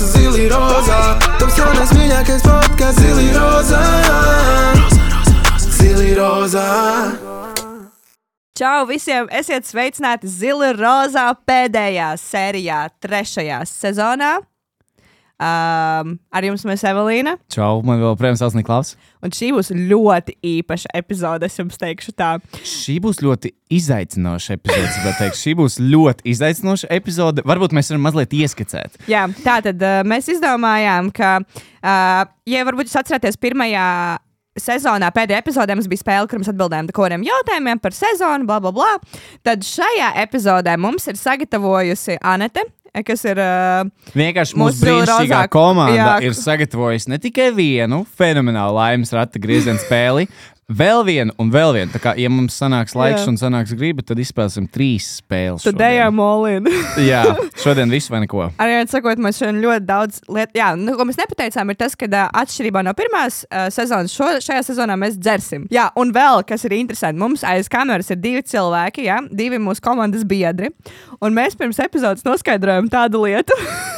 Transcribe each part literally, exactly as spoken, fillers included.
su Zili Rozā. Taps jaunais mīļākais podcasts Zili Rozā. Zili Rozā. Čau visiem! Esiet sveicināti Zili Rozā pēdējā sērijā, trešajā sezonā. Um, ar jums mēs Evelīna. Čau, man vēl prēmas sauc Niklaus. Un šī būs ļoti īpaša epizode, es jums teikšu tā. Šī būs ļoti izaicinoša epizode, bet teikšu, šī būs ļoti izaicinoša epizode. Varbūt mēs varam mazliet ieskicēt. Jā, tātad uh, mēs izdomājām, ka, uh, ja varbūt jūs atceraties pirmajā sezonā, pēdējā epizodē mums bija spēle, kur mēs atbildējām kaut kādiem jautājumiem par sezonu, bla, bla, bla. Tad šajā epizodē mums ir sagatavojusi Anete, kas ir uh, vienkārši mūsu brīnišķīgā komanda jā. Ir sagatavojusi ne tikai vienu fenomenālu laimes rata griezienu spēli, vēl vienu un vēl vienu. Tā kā, ja mums sanāks laiks jā. Un sanāks griba, tad izspēlēsim trīs spēles. Tad ejam all in. Jā, šodien visu vai neko. Arī sakot, mēs šodien ļoti daudz lietu, jā, nu, ko mēs nepateicām, ir tas, ka uh, atšķirībā no pirmās uh, sezonas, šo, šajā sezonā mēs dzersim. Jā, un vēl, kas ir interesanti, mums aiz kameras ir divi cilvēki, jā, divi mūsu komandas biedri, un mēs pirms epizodes noskaidrojam tādu lietu,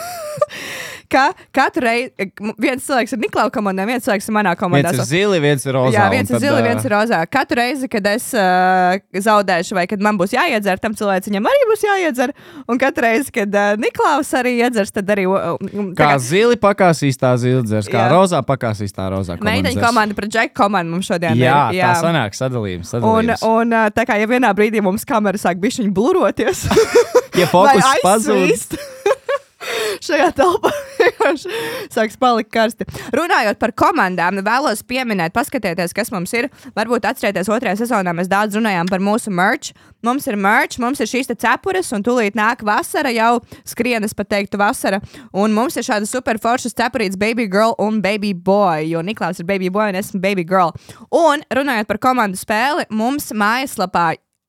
ka katru reizi viens cilvēks ir Niklau komandā, viens cilvēks ir manā komandā. Viens ir zili, viens ir rozā. Jā, viens ir tad, zili, viens ir rozā. Katru reizi, kad es uh, zaudēšu vai kad man būs jāiedzer, tam cilvēciņam arī būs jāiedzer. Un katru reizi, kad uh, Niklaus arī iedzers, tad arī... Uh, kā kā zili pakāsīs tā zili dzers, kā jā. Rozā pakāsīs tā rozā komanda. Meiteņu komanda pret Džeku komandu mums šodien jā, ir. Jā, tā sanāk sadalījums. sadalījums. Un, un uh, tā kā ja vienā brīdī mums kamera sāk bišķiņ bluroties... ja fokus pazūd. Šajā telpā sāks palikt karsti. Runājot par komandām, vēlos pieminēt, paskatieties, kas mums ir. Varbūt atcerieties, otrajā sezonā mēs daudz runājām par mūsu merch. Mums ir merch, mums ir šīs te cepures, un tūlīt nāk vasara, jau skrienas pateiktu vasara. Un mums ir šāda super foršas cepurītes baby girl un baby boy, jo Niklaus ir baby boy un esmu baby girl. Un runājot par komandu spēli, mums mājaslapā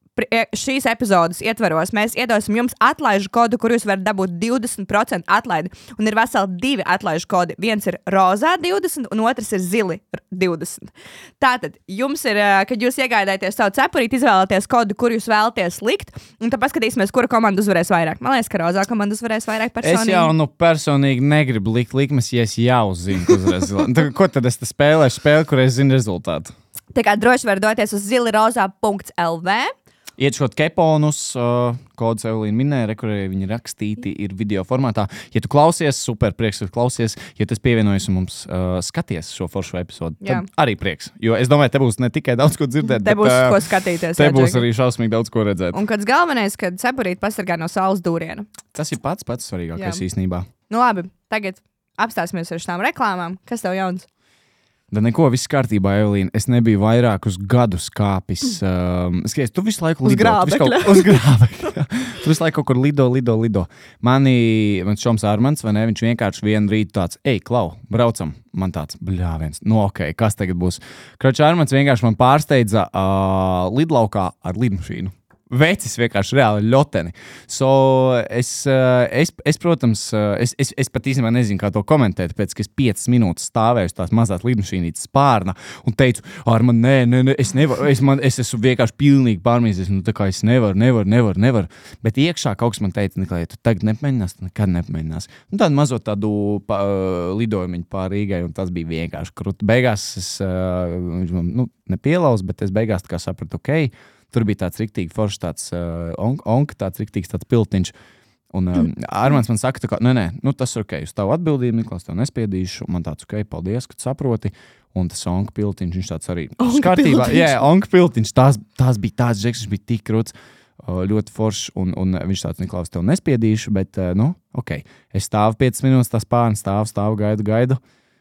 šīs epizodes ietveros mēs iedosim jums atlaižu kodu, kur jūs varat dabūt divdesmit procenti atlaidi. Un ir veseli divi atlaižu kodi. Viens ir rozā divdesmit un otrs ir zili divdesmit. Tātad jums ir, kad jūs iegādājaties savu cepurīti, izvēlaties kodu, kur jūs vēlaties likt, un tad paskatīsimies, kura komanda uzvarēs vairāk. Man liekas, ka rozā komanda uzvarēs vairāk personīgi. Es jau nu personīgi negribu likt likmes, ja es jau zinu, ka uzvarēs zilā. Ko tad es te spēlēšu spēli, kur es zinu rezultātu? Tā kā droši var doties uz zili rozā punkts el vē. Iet keponus, uh, kods Evelīna minēja, re, kur viņi rakstīti ir video formātā. Ja tu klausies, super prieks, ka klausies. Ja tu pievienojies un mums uh, skaties šo foršo episodu, tad jā. Arī prieks. Jo es domāju, te būs ne tikai daudz ko dzirdēt, te bet būs uh, ko skatīties. Te jā, būs Džeki. arī šausmīgi daudz ko redzēt. Un kāds galvenais, kad cepurīti pasargā no saules dūriena. Tas ir pats pats svarīgākais jā. Īstenībā. Nu labi, tagad apstāsimies ar šām reklāmām. Kas tev jauns? Da neko, viss kārtībā, Evelīna. Es nebiju vairākus gadus kāpis. Um, skaties, tu visu laiku lido. Uz grābekļa. Uz grābekļa. Tu visu laiku kaut kur lido, lido, lido. Mani, man Šoms Armants, vai ne, viņš vienkārši vienu rītu tāds, ej, Klau, braucam. Man tāds, bļā, viens, nu ok, kas tagad būs? Kroč Armants vienkārši man pārsteidza uh, lidlaukā ar lidmašīnu. Vecis vienkārši reāli ļoteni. So, es, es, es, protams, es, es, es pat īstenībā nezinu, kā to komentēt, pēc, ka es piecas minūtes stāvēju uz tās mazās lidmašīnītes spārna un teicu, Arman, nē, nē, nē, es nevaru, es, man, es esmu vienkārši pilnīgi pārmīzies, nu tā kā es nevaru, nevaru, nevaru, nevaru. Bet iekšā kaut kas man teica, Niklai, ja tu tagad nepamēģinās, tad nekad nepamēģinās. Nu tādu mazo tādu pa, lidojumiņu pār Rīgai, un tas bija vienkārši krūti. Beigās es, viņš man, nu, nepielauz, bet es beigās tā kā sapratu, ok, tur bija tāds riktīgi foršs tāds uh, onk, onk, tāds riktīgs tāds piltiņš. Un um, Armāns man saka, tā kā, nē, nē, nu tas ir ok, uz tavu atbildību, Niklaus, tev nespiedīšu. Man tāds, ok, paldies, ka tu saproti. Un tas onka piltiņš, viņš tāds arī kārtībā. Jā, onka piltiņš, tās, tās bija tāds žeks, viņš bija tik krūts, uh, ļoti foršs. Un, un viņš tāds, Niklaus, tev nespiedīšu, bet, uh, nu, ok. Es stāvu piecas minūtes, tās pārnes, stāvu, stāvu, gaidu, gaidu.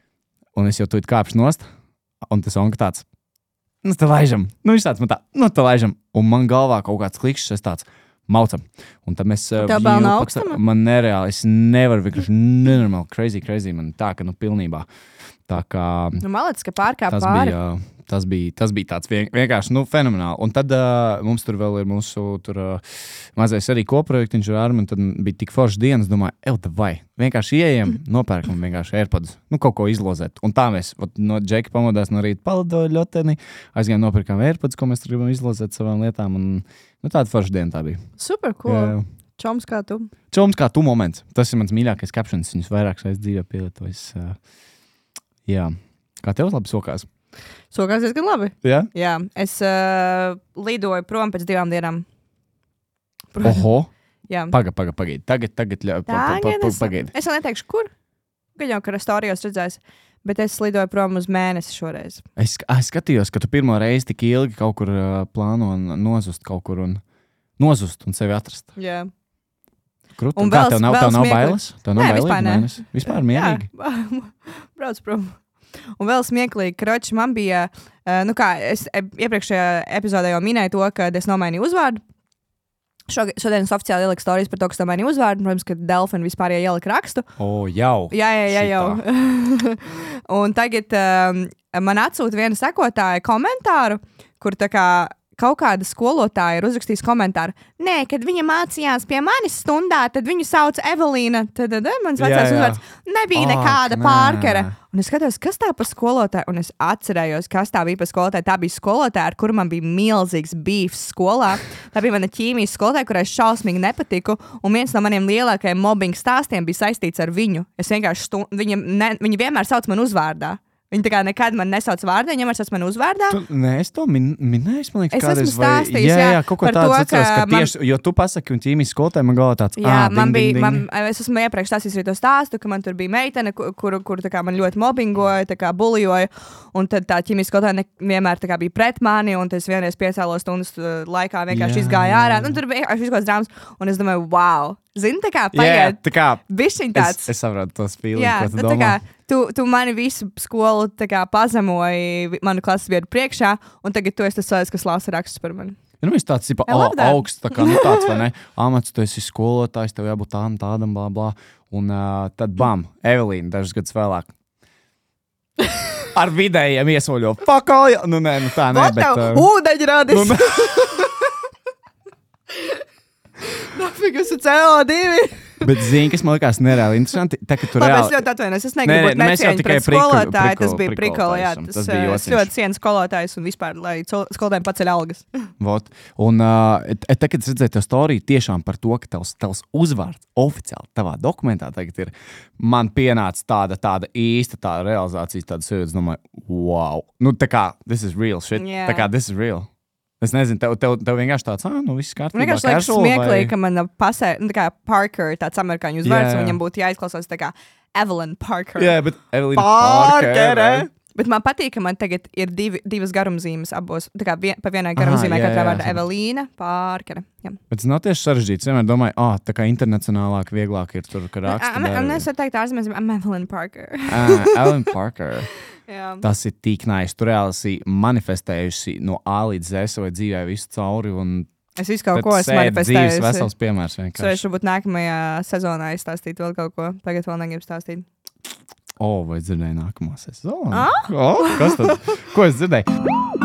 Un es jau tuīt kāpšu nost. Un tas onka tāds, nu, te laižam. Nu, viņš tāds man tā, nu, te laižam. Un man galvā kaut kāds klikšs, es tāds maucam. Un tad mēs... Tev vēl nav augstuma? Man nereāli, es nevaru vienkārši nenormāli, crazy, crazy. Man tā, ka, nu, pilnībā. Tā kā... Nu, malec, ka pārkāp tas pāri. Bija, tas bija, tas bija tāds vien, vienkārši, nu, fenomenāli. Un tad uh, mums tur vēl ir mūsu tur, uh, mazais arī koprojektiņš ar Armu, un tad bija tik foršas dienas, domāju, ev, vai, vienkārši ieejam, nopērkam vienkārši AirPods, nu, kaut ko izlozēt. Un tā mēs, ot, no Džeka pamodās no rīta palidoja ļoteni, aizgājām nopirkām AirPods, ko mēs gribam izlozēt savām lietām, un, nu, tāda forša diena tā bija. Super cool. Jā. Čoms kā tu. Čoms kā tu moments. Tas ir mans mīļākais captions. Viņus vairākas reizes dzīvē pielietojis. Uh, jā. Kā tev labi sokās? Sokās diezgan labi. Jā? Jā. Es uh, lidoju prom pēc divām dienām. Prom. Oho. Jā. Paga, paga, pagaidi. Tagad, tagad, ļa, pa, pa, pa, pa, pagaidi. Es vēl neteikšu, kur. Gan jau, ka storijos redzēs. Bet es lidoju prom uz mēnesi šoreiz. Es, es skatījos, ka tu pirmo reizi tik ilgi kaut kur uh, plāno nozust kaut kur un nozust un sevi atrast. Jā. Krut. Un Kā, vēl- tev nav, vēl tev nav smieklīgi. bailes? Tev nav Nē, bailīgi vispār ne. mēnesi? Vispār mierīgi? Jā. Brauc prom. Un vēl smieklīgi, kroči, man bija, uh, nu kā, es e- iepriekšējā epizodē jau minēju to, ka es nomainīju uzvārdu. Šog- Šodien es oficiāli ieliku stāstus par to, kas nomainīju uzvārdu. Protams, ka Delfina vispār ielika rakstu. O, jau. Jā, jā, jā, jau. Un tagad um, man atsūta viena sekotāja komentāru, kur tā kā kaut kāda skolotāja ir uzrakstījis komentāru. Nē, kad viņa mācījās pie manis stundā, tad viņu sauc Evelīna. Tad, tad mans Jā, vecais jā. uzvārds nebija Ak, nekāda nē. Pārkere. Un es skatos, kas tā par skolotāju, un es atcerējos, kas tā bija par skolotāju. Tā bija skolotāja, ar kuru man bija milzīgs beefs skolā. Tā bija mana ķīmijas skolotāja, kurai es šausmīgi nepatiku, un viens no maniem lielākajiem mobbing stāstiem bija saistīts ar viņu. Es vienkārši stu... viņa, ne... viņa vienmēr sauc man uzvārdā. Viņa tā kā nekad man nesauc vārdā, viņa vienmēr sauc man uzvārdā. Tu, nē, es to min, minēju, man liekas, Es kādreiz, esmu stāstījis, jā, jā, jā, kaut ko par tādu to, atceros, ka ka man- tieši, jo tu pasaki, un ķīmijas skolotāji man galvā tāds, Jā, ā, man ding, bija, ding, man, ding. es esmu iepriekš stāstījis arī to stāstu, ka man tur bija meitene, ku- kuru, kuru tā kā man ļoti mobbingoja, tā kā buljoja, un tad tā ķīmijas skolotāja ne- vienmēr tā kā bija pret mani, un tas vienreiz piecēlos stundas uh, laikā vienkārši Jā, izgāja jā, ārā. jā. Nu, tur bija vienkārši kaut kāds drāmas, un es domāju, wow, zini, tā kā Jā, pagaid, tā kā, bišķiņ es, tāds. es saprotu tos feelings, Jā, ko tu nu, tā domā. kā tu, tu mani visu skolu tā kā pazemoji vi- manu klases biedru priekšā, un tagad tu esi tas cilvēks, kas lasa rakstus par mani. Ja, nu, es tāds, tipa, I o, love that. augsts, tā kā, nu, tāds, vai ne, amats, tu esi skolotājs, tev jābūt tādam, tādam, blā, blā, un uh, tad, bam, Evelīna, dažus gadus vēlāk. Ar vidējiem iesoļo, pakaļ, nu, nē, nu, tā, nē, Ot, bet... tev Uh, ūdeņradis! nu, Nafig, esi C O divi! bet zini, kas man likās nereāli interesanti, tā, ka tu Labi, es reāli... ļoti atvainojos. Es Nē, negribu nē, būt nu, mēs jau necieņu tikai pret prikolu- skolotāju. Tas prikolu- bija prikola, jā. prikolu Tas, taisam. Tas bija eh, es jociņš. ļoti cienu skolotājus un vispār, lai col- skolotājiem paceļ algas. Vot. Un uh, tagad, kad es redzēju to storiju, tiešām par to, ka tavs, tavs uzvārds oficiāli tavā dokumentā tagad ir, man pienāca tāda, tāda īsta tāda realizācijas, tāda sajūta, domāju, wow. Nu, tā kā, this is real shit. Jā. Tā kā, this is real. Es nezinu, tev, tev, tev vienkārši tāds, ah, nu, viss kārtībā. Man vienkārši liekas casual smieklīgi, vai- ka man pasē, nu, tā kā Parker, tāds amerikāņu uzvārds, Jā, jā. un viņam būtu jāizklausās tā kā Evelyn Parker. Jā, bet Evelīna Parkere! Bet man patīk, ka man tagad ir divi, divas garumzīmes abos. Tā kā vien, pa vienai garumzīmē jā, katrā jā, vārdā sapratu. Evelīna Parkere. Jā. Bet tas nav tieši sarežģīts. Vienmēr domāju, ah, tā kā internacionālāk, vieglāk ir tur, ka raksta. Un dara- es varu teikt ārzemēs, I'm Evelyn Parker. Ah, Evelīna Parker. Jā. Tas ir tik nais. Tu reāli esi manifestējusi no A līdz Z savai dzīvē visu cauri. Un Es visu kaut tad ko esmu sēdi dzīves manifestējusi. vesels piemērs So, es vienkārši. varbūt nākamajā sezonā izstāstītu vēl kaut ko. Tagad vēl negribu stāstīt. O, vai dzirdēji nākamo sezonu? Ah? O, kas tad? Ko es dzirdēju?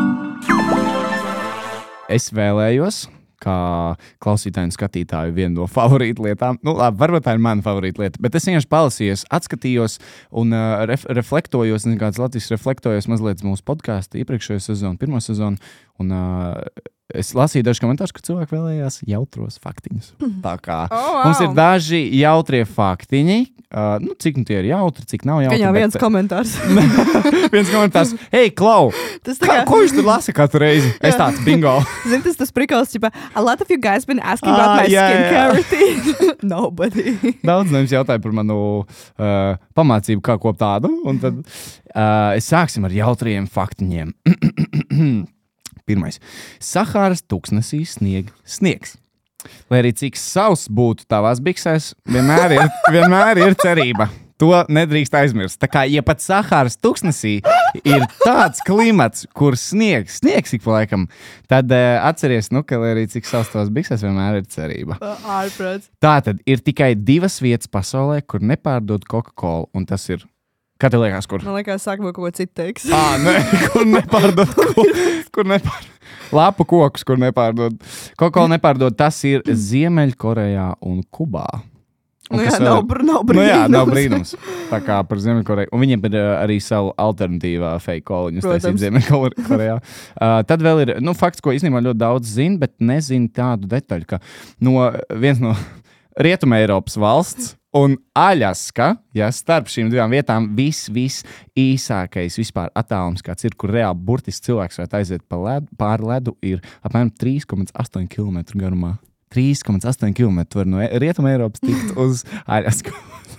Es vēlējos, kā klausītāju un skatītāju, vienu no favorītu lietām. Nu, labi, varbūt tā ir mana favorīta lieta, bet es vienkārši palasījos, atskatījos un uh, ref, reflektojos, nezinu, kāds Latvijas reflektojos mazliet mūsu podkāstu iepriekšējo sezonu, pirmo sezonu. Un, uh, es lasīju dažus komentārus, ka cilvēki vēlējās jautros faktiņus. Tā kā Oh, wow. mums ir daži jautrie faktiņi. Uh, nu, cik nu tie ir jautri, cik nav jautri. Gan jau bet- viens komentārs. viens komentārs. Hei, Klau! Tas tā Kā, kā, ko viņš tur lasa katru reizi? Es tāds bingo. zini, tas tas prikals, ķipa, a lot of you guys been asking Ah, about my jā, skincare jā. routine. Nobody. Daudz no jums jautāja par manu uh, pamācību, kā kopt tādu. Un tad uh, sāksim ar jautriem faktiņiem. Pirmais. Sahāras tūkstnesī snieg sniegs. Lai arī cik sauss būtu tavās biksēs, vienmēr ir, vienmēr ir cerība. To nedrīkst aizmirst. Tā kā, ja pat Sahāras tūkstnesī ir tāds klimats, kur sniegs, sniegs ik pa laikam, tad uh, atceries, nu, ka lai arī cik sauss tavās biksēs, vienmēr ir cerība. Ārprāts. Tātad ir tikai divas vietas pasaulē, kur nepārdod Coca-Cola, un tas ir, kā tev liekas, kur? Man liekas, sākumā kaut ko citu teiks. Ā, ne, kur nepārdod, kur, kur nepārdod. Lapu kokus, kur nepārdod. Coca-Cola nepārdod, tas ir Ziemeļkorejā un Kubā. Nu jā, nav, br nav brīnums. Nu jā, nav brīnums. Tā kā par Ziemeļkoreju. Un viņiem ir uh, arī savu alternatīvā fake call, viņus taisīt Ziemeļkorejā. Uh, tad vēl ir, nu, fakts, ko īstenībā ļoti daudz zina, bet nezina tādu detaļu, ka no viens no Rietuma Eiropas valsts un Aļaska, ja starp šīm divām vietām viss, viss īsākais vispār attālums, kāds ir, kur reāli burtiski cilvēks varētu aiziet pa ledu, pāri ledu, ir apmēram trīs komats astoņi kilometri garumā. trīs komats astoņi kilometri var no Rietuma Eiropas tikt uz Aļasku.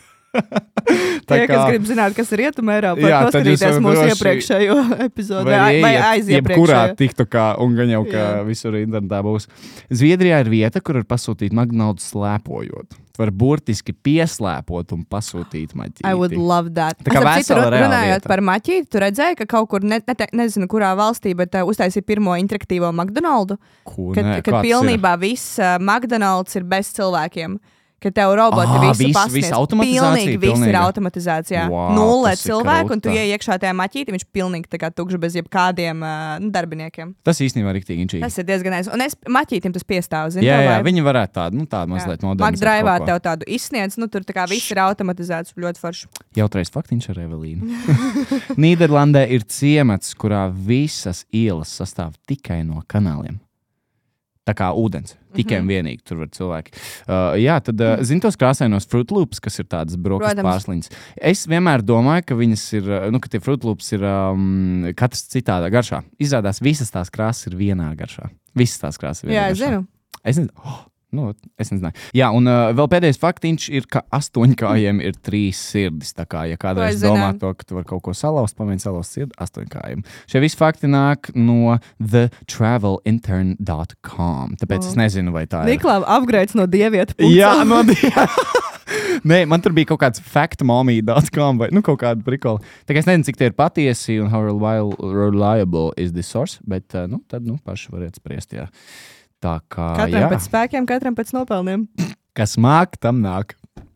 Tie, kā... kas grib zināt, kas ir Rietuma Eiropa, var paskatīties mūsu droši... iepriekšējo epizodu vai, vai aiziepriekšējo. Jebkurā tiktu kā, un gan jau, ka visur internetā būs. Zviedrijā ir vieta, kur var pasūtīt McDonald's slēpojot. Var burtiski pieslēpot un pasūtīt maķīti. I would love that. Tā kā vesela reāla runājot vieta. Par maķīti, tu redzēji, ka kaut kur, ne, ne, nezinu, kurā valstī, bet uh, uztaisīja pirmo interaktīvo McDonald's. Ko, kad, ne, kad pilnībā ir? Viss uh, McDonald's ir bez cilvēkiem. Ka tev roboti ah, visu vis, pasniedz. Pilnīgi viss ir automatizācijā. Wow, Nulle cilvēku, un tu ieej iekšā tajā maķītī, viņš pilnīgi tā kā tukšs bez jebkādiem uh, darbiniekiem. Tas īstenībā riktīgi inčīgi. Tas ir diezgan aiz. Un es maķītim tas piestāvu, zinu. Jā, jā, jā, viņi varētu tādu, nu tādu mazliet modernizēt. Makdrivā tev tādu izsniedz, nu tur tā kā viss ir automatizēts, ļoti forši. Jautrais faktiņš ar Evelīnu. Nīderlandē ir ciemats, kurā visas ielas sastāv tikai no kanāliem. Tā kā ūdens. Tikai un vienīgi tur var cilvēki. Uh, jā, tad uh, zini tos krāsainos Fruit Loops, kas ir tādas brokastu pārsliņas. Es vienmēr domāju, ka viņas ir, nu, ka tie Fruit Loops ir um, katrs citādā garšā. Izrādās, visas tās krāsas ir vienā garšā. Visas tās krāsas ir vienā jā, garšā. Jā, es zinu. Oh, nu, es nezināju. Jā, un uh, vēl pēdējais faktiņš ir, ka astoņkājiem ir trīs sirdis. Tā kā, ja kādreiz domā to, ka tu var kaut ko salauzt, pamēģini salauzt sirdi astoņkājiem. Šie visi fakti nāk no the travel intern dot com. Tāpēc oh. es nezinu, vai tā ir. Niklāv, upgrades no dievieta. Jā, no dievieta. Nē, man tur bija kaut kāds factmommy dot com vai nu, kaut kāda prikola. Tā kā es nezinu, cik tie ir patiesi un how reliable is this source, bet uh, nu, tad nu, paši variet spriest, jā. Tā kā, katram jā. Pēc spēkiem, katram pēc nopelniem. Kas māk, tam nāk.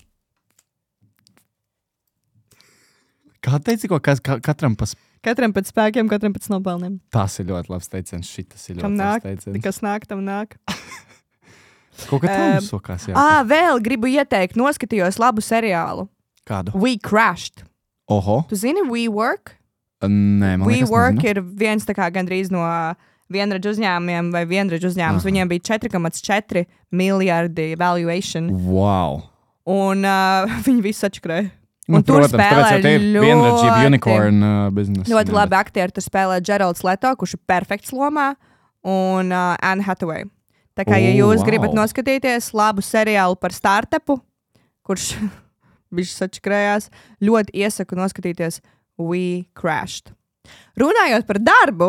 Kā teici, ko kas, ka, katram pas... Katram pēc spēkiem, katram pēc nopelniem. Tas ir ļoti labs teiciens, šitas ir ļoti kam labs nāk, teiciens. Kas nāk, tam nāk. Kaut kā tam um, sokās, jā. Ā, vēl gribu ieteikt, noskatījos labu seriālu. Kādu? We Crashed. Oho. Tu zini WeWork? Nē, man We liekas, Work nezinu. ir viens tā kā gandrīz no vienradžu uzņēmumiem vai vienradžu uzņēmums. Aha. Viņiem bija četri komats četri miljardi valuation. Wow. Un uh, viņi visu atškrēja. Nu, un tur protams, spēlē ļoti, unicorn, uh, business, ļoti jā, labi bet... aktieri. Tur spēlē Geralds Leto, kurš ir perfekts lomā, un uh, Anne Hathaway. Tā kā, ja oh, jūs wow. gribat noskatīties labu seriālu par startupu, kurš viņš sačkrējās, ļoti iesaku noskatīties We Crashed. Runājot par darbu,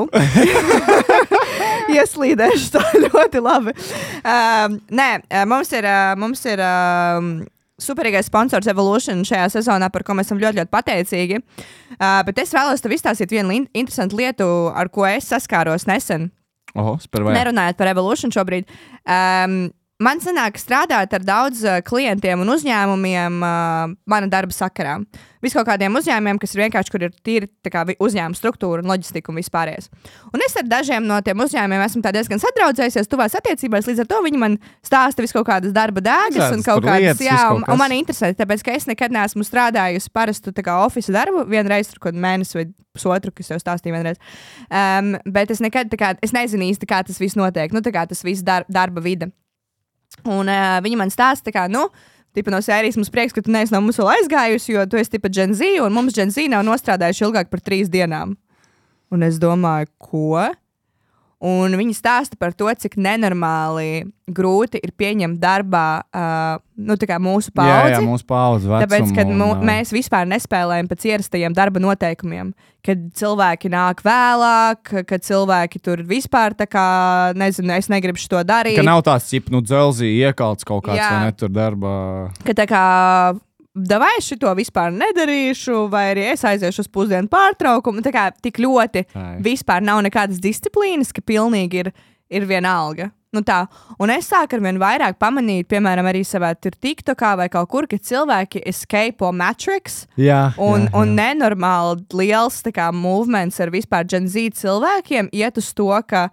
ieslīdēšu tā ļoti labi. Um, nē, mums ir, mums ir um, superīgais sponsors Evolution šajā sezonā, par ko mēs esam ļoti, ļoti pateicīgi. Uh, bet es vēlos tev izstāstīt vienu interesantu lietu, ar ko es saskāros nesen. Oho, nerunājot par Evolution šobrīd. Um, man sanāk strādāt ar daudz uh, klientiem un uzņēmumiem uh, mana darba sakarā. Vis kaut kādiem uzņēmumiem, kas ir vienkārši, kur ir tīri tā kā uzņēmuma struktūra un loģistika un vispārējais. Un es ar dažiem no tiem uzņēmumiem esmu tā diezgan sadraudzējusies tuvās attiecībās, līdz ar to viņi man stāsta vis kaut kādas darba dēgas un kaut kādas, jā, un, un man interesē, tāpēc, ka es nekad neesmu strādājusi parastu tā kā ofisa darbu, vienreiz tur kaut mēnesi vai pusotru, kas jau stāstīja vienreiz. Um, bet es nekad, tā kā, es nezinu īsti, kā tas viss notiek, nu tā kā tas viss dar, darba vide. Un uh, viņi man stāsta, kā, nu, tipa no sērijas mums prieks, ka tu neesi no mums vēl aizgājusi, jo tu esi tipa Gen Z, un mums Gen Z nav nostrādājuši ilgāk par trīs dienām. Un es domāju, ko? Un viņi stāsta par to, cik nenormāli grūti ir pieņemt darbā uh, nu, tā kā mūsu paudzi. Jā, jā, mūsu paudzi vecumu. Tāpēc, kad un, mū, mēs vispār nespēlējam pēc ierastajiem darba noteikumiem, kad cilvēki nāk vēlāk, kad cilvēki tur vispār tā kā, nezinu, es negribu šo darīt. Ka nav tās cip, nu, dzelzī iekalts kaut kāds, jā. Vai ne tur darbā. Ka tā kā, davai es šito vispār nedarīšu, vai arī es aiziešu uz pusdienu pārtraukumu. Tā kā tik ļoti Ai. Vispār nav nekādas disciplīnas, ka pilnīgi ir, ir vienalga. Nu tā. Un es sāku ar vien vairāk pamanīt, piemēram, arī savā TikTokā vai kaut kur, ka cilvēki escape Matrix. Jā, un, jā, jā. un nenormāli liels tā kā movements ar vispār Gen Z cilvēkiem iet uz to, ka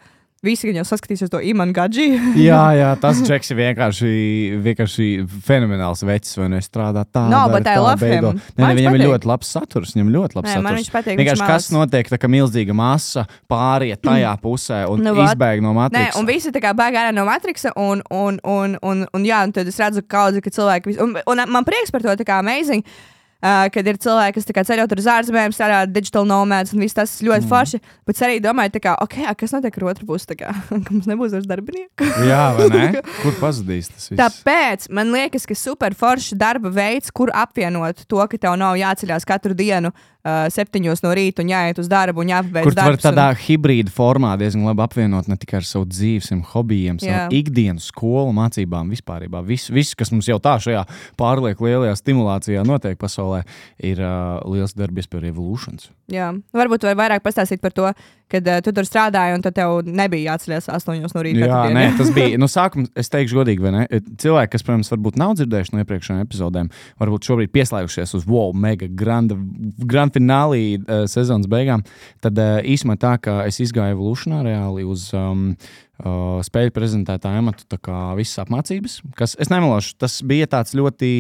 visi gan jau saskatīsies to Iman Gadži. jā, jā, tas Džeks ir vienkārši, vienkārši fenomenāls vecs, vai ne strādā tā. No, but I love him. Ne, ne, viņam ir ļoti labs saturs, viņam ļoti labs Nē, saturs. man viņš patīk, vienkārši kas notiek, tā kā milzīga masa pāriet tajā pusē un Nu, izbēg no Matrixa. Nē, un visi tā kā bēg ārā no Matrixa, un, un, un, un, un jā, un tad es redzu kaudzi, ka cilvēki, un, un man prieks par to, tā kā amazing, Uh, kad ir cilvēki, kas kā, ceļot uz ārzemēm, strādā digital nomads un viss tas ļoti mm. forši. Bet es arī domāju, tā kā, ok, kas notiek ar otru pusi, tā kā, ka mums nebūs vairs darbinieku. Jā, vai ne? Kur pazudīs tas viss? Tāpēc man liekas, ka super forši darba veids, kur apvienot to, ka tev nav jāceļās katru dienu uh, septiņos no rīta un jāiet uz darbu un jāpabeidz darbs. Kur tu vari tādā un... hibrīda formā diezgan labi apvienot ne tikai ar savu dzīvi, saviem hobijiem, Jā. savu ikdienas skolu, mācībām vispārībā. Viss, vis, kas mums jau tā šajā pārlieku lielajā stimulācijā notiek pasaulē, ir uh, liels darba iespēja Evolutions. Jā, varbūt var vairāk pastāstīt par to, kad uh, tu tur strādāji un tad tev nebija jāceļās astoņos no rīta. Jā, nē, tas bija, nu sākums, es teikšu godīgi, vai ne? Cilvēki, kas, protams, varbūt nav dzirdējuši no iepriekšējām epizodēm, varbūt šobrīd pieslēgušies uz wow, mega grand, grand finālī uh, sezonas beigām, tad uh, īsumā tā, ka es izgāju Evolutionā reāli uz um, uh, spēļu prezentētāju amatu, tā kā visas apmācības, kas, es nemelošu, tas bija tāds ļoti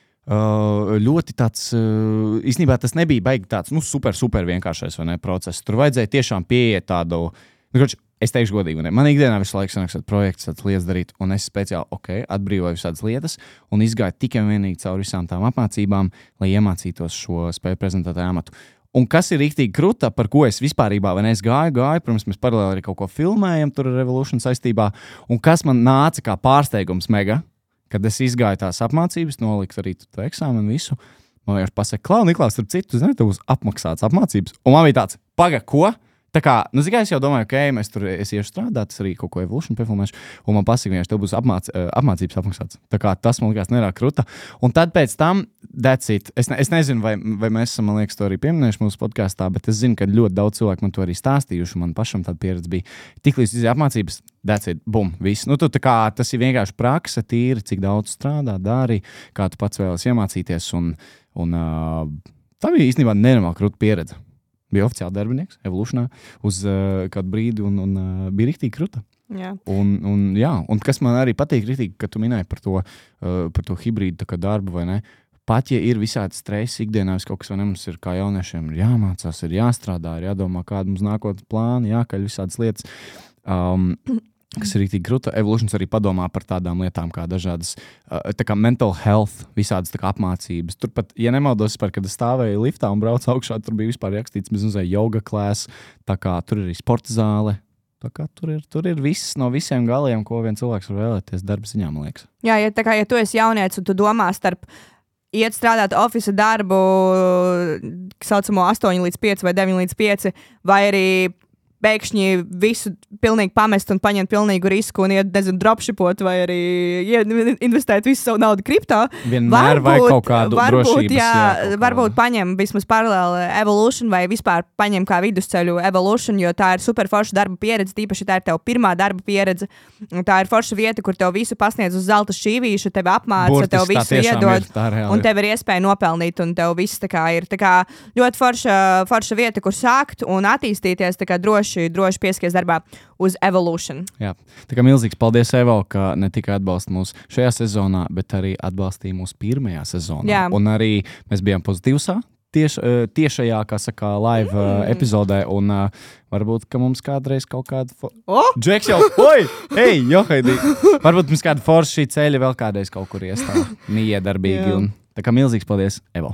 Uh, ļoti tāds, uh, īstenībā tas nebija baigi tāds, nu, super, super vienkāršais, vai ne, process. Tur vajadzēja tiešām pieiet tādu, nu, kurš, es teikšu godīgi, ne, man ikdienā visu laiku sanāks projekts, tādas lietas darīt, un es speciāli, ok, atbrīvoju visādas lietas, un izgāju tikai vienīgi caur visām tām apmācībām, lai iemācītos šo spēju prezentētāju amatu. Un kas ir rīktīgi kruta, par ko es vispārībā, vai ne, es gāju, gāju, protams, mēs paralēli arī kaut ko filmējam tur ar Revolution saistībā, un kas man nāca kā pārsteigums mega, kad es izgāju tās apmācības, noliku arī to eksāmenu visu, man vienkārši pasaka, Klau, Niklās, starp citu, zini, tev būs apmaksāts apmācības. Un man bija tāds, paga, ko? Tā kā, nu, zikā, es jau domāju, ok, mēs tur, es iešu strādāt, es arī kaut ko Evolution pefilmēšu, un man pasaka, vienkārši tev būs apmāc, apmācības apmaksāts. Tā kā tas, man likās, nerā kruta. Un tad pēc tam, that's it. Es, ne, es nezinu, vai, vai mēs esam, man liekas, to arī pieminējuši mūsu podkāstā, bet es zinu, ka ļoti daudz cilvēku man to arī stāstījuši, man pašam tāda pieredze bija. Tiklīdz izjāja apmācības, that's it, bum, viss. Nu, tu tā kā, tas ir vienkārši praksa, tīri, cik daudz strādā, dari, kā tu pats vēlas iemācīties, un, un uh, tā bija īstenībā nenormāli kruta pieredze. Bija oficiāli darbinieks Evolutionā uz uh, kādu brīdi, un, un uh, bija riktīgi kruta. Jā. Un, un, jā, un kas man arī patīk, riktīgi, ka tu minēji par to, uh, par to hibrīdu tā kā darbu, vai ne? Pat, ja ir visādi stresi ikdienā, kaut kas, vai ne, mums ir kā jauniešiem, ir jāmācās, ir jāstrādā, ir jādomā, kāda mums nākotnes plāni, jākaļ visādas lietas. Um, kas ir rīktīgi kruta. Evolutions arī padomā par tādām lietām kā dažādas tā kā mental health, visādas tā kā apmācības. Turpat, ja nemaldos, par, kad es stāvēju liftā un braucu augšā, tur bija vispār rakstīts, mēs uzēju yoga klēs, tā kā tur ir arī sporta zāle. Tā kā tur ir, tur ir viss no visiem galiem, ko viens cilvēks var vēlēties darba ziņā, man liekas. Jā, ja, tā kā, ja tu esi jaunietis un tu domā starp iet strādāt ofisa darbu, saucamo astoņi līdz pieci vai deviņi līdz pieci, vai arī pēkšņi visu pilnīgi pamest un paņemt pilnīgu risku un iet, nezinu, dropshipot vai arī investēt visu savu naudu kriptā. Vienmēr vai kaut kādu varbūt, drošības. Jā, jā, varbūt paņem vismaz paralēli Evolution vai vispār paņem kā vidusceļu Evolution, jo tā ir super forša darba pieredze, tīpaši tā ir tev pirmā darba pieredze. Tā ir forša vieta, kur tev visu pasniedz uz zelta šķīvīšu, tev apmāca, Burtiski, tev visu iedod ir, un tev ir iespēja nopelnīt un tev viss tā kā ir tā kā ļoti forša, forša vieta, kur sākt un attīstīties tā kā droši droši pieskaties darbā uz Evolution. Jā, tā kā milzīgs paldies, Evo, ka ne tikai atbalsta mūs šajā sezonā, bet arī atbalstīja mūs pirmajā sezonā. Jā. Un arī mēs bijām pozitīvsā, tieš, tiešajā, kā saka, live mm. epizodē, un uh, varbūt, ka mums kādreiz kaut kāda... Fo... Oh! Džeks jau, oi, hei, johaidī! Varbūt mums kāda forša šī ceļa vēl kādreiz kaut kur iestāv miedarbīgi. Un, tā kā milzīgs paldies, Evo.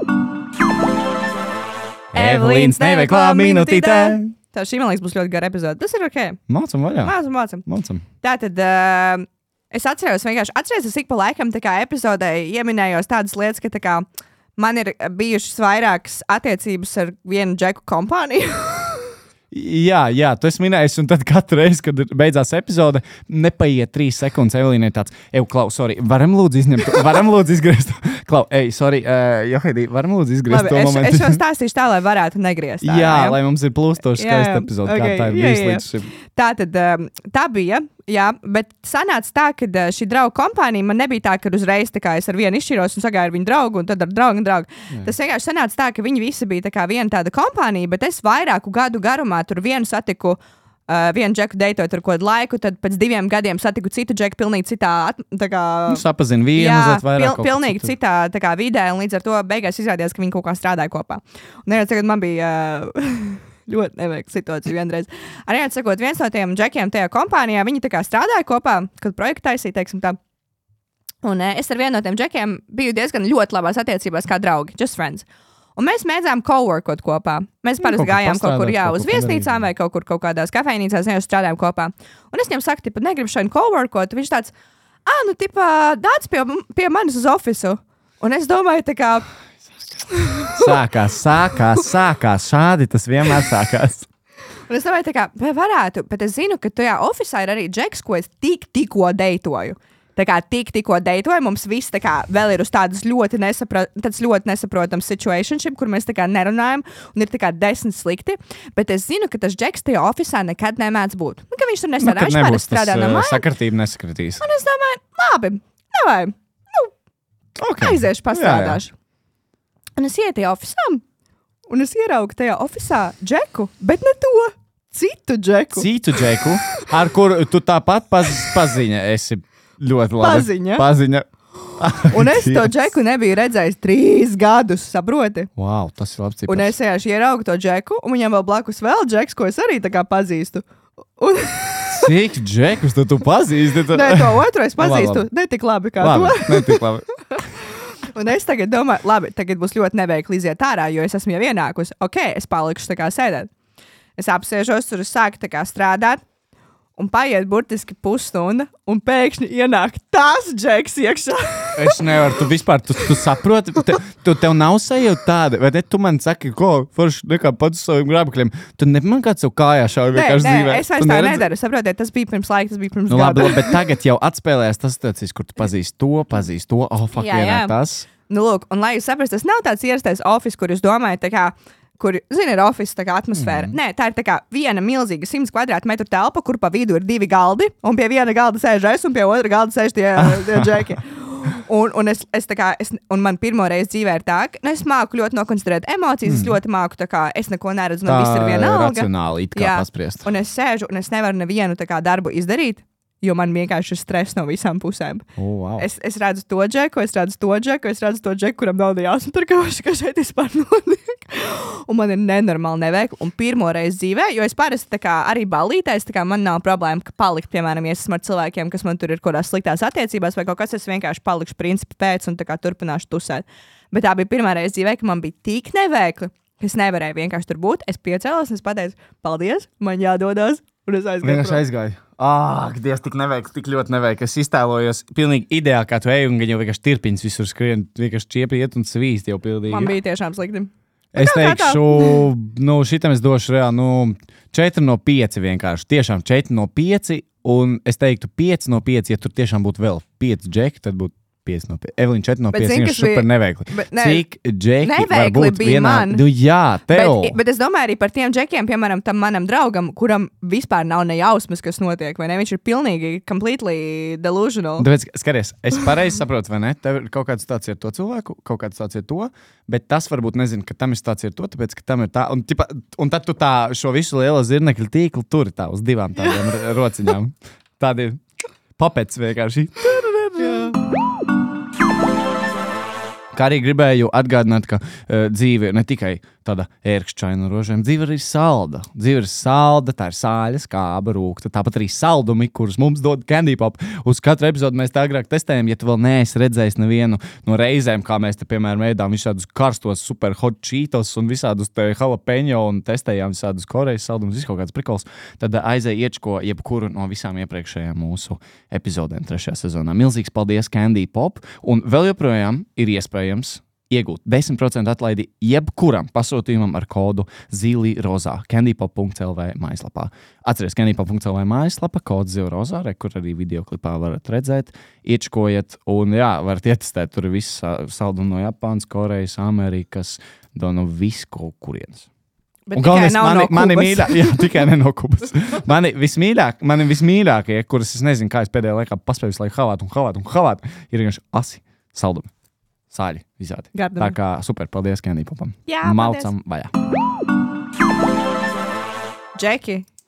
Evelīnas neveiklā minūtītē. Tā šī, man liekas, būs ļoti gara epizode. Tas ir ok. Mācam vaļā. Mācam, mācam. Mācam. Tātad uh, es atceros vienkārši, atceros, es ik pa laikam tā kā epizodē ieminējos tādas lietas, ka tā kā man ir bijušas vairākas attiecības ar vienu džeku kompāniju. Jā, jā, tu esi minējis, un tad katru reizi, kad beidzās epizode, nepaiet trīs sekundes, Evelīnai tāds, ej, Klau, sorry, varam lūdzu izņemt, varam lūdzu izgriezt, Klau, ej, sorry, uh, Johaidī, varam lūdzu izgriezt Labi, to es, momentu. es jau stāstīšu tā, lai varētu negriezt. Tā, jā, jā, lai mums ir plūstoši skaista epizode, okay, kā tā ir jā, bijis jā. līdz šim. Tā tad, tā bija, jā, bet sanāca tā, ka šī draugu kompānija man nebija tā, ka uzreiz tā kā es ar vienu izšķiros un sagāju ar viņu draugu un tad ar draugu un draugu. Jā. Tas vienkārši sanāca tā, ka viņi visi bija tā kā viena tāda kompānija, bet es vairāku gadu garumā tur vienu satiku uh, vienu džeku deitoju tur kādu laiku, tad pēc diviem gadiem satiku citu džeku pilnīgi citā, at, tā kā... Sapazinu vienu, jā, vairāk pil, pilnīgi citu. Citā tā kā vidē, un līdz ar to beigās izrādījās, ka viņi kaut kā strādāja kopā. Un neviens tagad man bija... Uh, ļoti neveikla situācija vienreiz. Arī atsakot, viens no tiem džekiem tajā kompānijā, viņi tā kā strādāja kopā, kad projektu taisīja, teiksim tā. Un uh, es ar vienu no tiem džekiem biju diezgan ļoti labās attiecībās kā draugi, just friends. Un mēs mēdzām coworkot kopā. Mēs parasti gājām kaut kur, jā, uz viesnīcām vai kaut kur kaut kādās kafejnīcās, mēs strādājām kopā. Un es viņam saku, tipa, negribu šodien coworkot, viņš tāds, ah, nu, tipa, dāc pie, pie manis uz ofisu. Un es domāju, tā kā... sākās, sākās, sākās, šādi tas vienmēr sākās. Un es domāju, tā kā, vai varētu, bet es zinu, ka tajā ofisā ir arī džeks, ko es tik, tikko deitoju. Tā kā tik, tikko deitoju, mums viss tā kā vēl ir uz tādas ļoti, nesapro, ļoti nesaprotams situationship, kur mēs tā kā nerunājam, un ir tā kā desmit slikti, bet es zinu, ka tas džeks tajā ofisā nekad nemēdz būt. Un ka viņš tur nestrādā, nu, viņš pāris strādā no mājām. Sakartība nesakritīs. Un es domāju, labi, nevajag, nu, okay. Aiziešu, pastrādāšu. Jā, jā. Un es ietu tajā ofisā, un es ieraugu tajā ofisā džeku, bet ne to, citu džeku. Citu džeku, ar kuru tu tāpat paz, paziņa esi. Ļoti labi. Paziņa. Paziņa. Un es to džeku nebiju redzējis trīs gadus, saproti? Wow, tas ir labs cipars. Un es vienkārši ieraugu to džeku, un viņam vēl blakus vēl džeks, ko es arī tā kā pazīstu. Un... Cik džekus tu, tu pazīsti? Tu... Nē, to otru es pazīstu. Ne tik labi kā labi, to. Ne tik labi. Un es tagad domāju, labi, tagad būs ļoti neveikli iziet ārā, jo es esmu jau ienākusi. Ok, es palikšu tā kā sēdēt. Es apsēžos, tur es sāku tā kā strādāt. Un paiet burtiski pusstunda, un pēkšņi ienāk tās džeks iekšā. Es nevaru, tu vispār, tu, tu saproti, te, tu tev nav sajūta tāda, vai ne, tu man saki, ko, forši nekā pats saviem grābekļiem, tu ne man kāds savu kājā šauj vienkārši nē, dzīvē. Nē, es vairs tā neredz... nedaru, saprotiet, tas bija pirms laika, tas bija pirms nu, gada. Labi, labi, bet tagad jau atspēlējās tas situācijas, kur tu pazīsti to, pazīsti to, oh, fuck, jā, ienāk tas. Nu, lūk, un lai jūs saprast, tas nav tāds ierastais office, kur jūs domājat, tā kā, kur, zini, ir office tā kā atmosfēra. Mm. Nē, tā ir tā kā viena milzīga simts kvadrātmetru telpa, kur pa vidu ir divi galdi, un pie viena galda sēž es, un pie otra galda sēž tie, tie džeki. Un, un, es, es tā kā, es, un man pirmo reizi dzīvē ir tā, ka nu, es māku ļoti nokoncentrēt emocijas, mm. es ļoti māku, tā kā es neko neredzu, man viss ir viena alga. Tā racionāli it kā paspriest. Un es sēžu, un es nevaru nevienu tā kā darbu izdarīt, jo man vienkārši ir stress no visām pusēm. Oh, wow. es, es redzu to džeku, es redzu to džeku, es redzu to džeku, kuram nav jāsam par kauši, ka šeit vispār notiek. Un man ir nenormāli neveikli. Un pirmo reizi dzīvē, jo es parasti tā kā arī balītēs, tā kā man nav problēma, ka palikt, piemēram, ja esmu ar cilvēkiem, kas man tur ir kodās sliktās attiecībās vai kaut kas, es vienkārši palikšu principi pēc un tā kā turpināšu tusēt. Bet tā bija pirmā reize dzīvē, ka man bija tik neveikli, ka es nevarēju vienkārši tur būt. Es piecēlos un es pateicu, paldies, man jādodas. Un es aizgāju. Vienkārši aizgāju. Ah, Dievs, tik neveiks, tik ļoti neveiks. Es iztēlojos pilnīgi ideāli, kā tu ej, un viņi jau vienkārši tirpiņas visur skrien, vienkārši čiepi iet un svīst jau pildīgi. Man bija tiešām slikti. Es teikšu, nu, šitam es došu reāli, nu, četri no pieci vienkārši. Tiešām četri no pieci, un es teiktu pieci no pieci, ja tur tiešām būtu vēl pieci džeki, tad būtu pieci no pieci. Evelīna četri no pieci, viņš super neveikli. Bet, ne, Cik džeki var būt vienā? Man. Du, jā, tev. Bet, bet es domāju arī par tiem džekiem, piemēram, tam manam draugam, kuram vispār nav ne jausmas, kas notiek, vai ne? Viņš ir pilnīgi, completely delusional. Tāpēc, skaties, es pareizi saprotu, vai ne? Tev ir kaut kāds tāds ir to cilvēku, kaut kāds tāds ir to, bet tas varbūt nezinu, ka tam ir tāds ir to, tāpēc, ka tam ir tā. Un, tipa, un tad tu tā šo visu lielo zirnekļu tīklu turi tā uz divām tādām rociņām. Tādi papets vienkārši. Kā arī gribēju atgādināt, ka uh, dzīve ir ne tikai tāda ērkšķaina rožēm, dzīve ir salda. Dzīve ir salda, tā ir sāļa, skāba, rūkta. Tāpat arī saldumi, kurus mums dod Candy Pop. Uz katru epizodu mēs tā agrāk testējam, ja tu vēl neesi redzējis nevienu no reizēm, kā mēs te, piemēram, ēdām visādus karstos super hot cheetos un visādus te jalapeņo un testējām visādus korejas saldumus, visu kaut kāds prikols, tad aizēj iečko jebkuru no visām iepriekšējām mūsu epizodēm trešajā sezonā. Milzīgs paldies Candy Pop, un vēl joprojām ir iespēja iegūt desmit procenti atlaidi jebkuram pasūtījumam ar kodu Zili Rozā, candypop punkts l v mājaslapā. Atceries, candypop punkts l v mājaslapa, kods Zili Rozā, re, kur arī videoklipā varat redzēt, iečkojiet, un jā, varat ietestēt, tur ir viss saldumu no Japānas, Korejas, Amerikas, no visu kaut kurienes. Bet tikai nav mani, no mani Kubas. Mīļā, jā, tikai ne no Kubas. Mani vismīļāk, mani vismīļākie, kuras es nezinu, kā es pēdējā laikā paspēju visu laiku havāt un havāt un havāt, ir vienkārši asi saldumi. Sāļi visādi. Gardami. Tā kā super, paldies Candy Popam. Jā, Malcam vaļā. Džeki,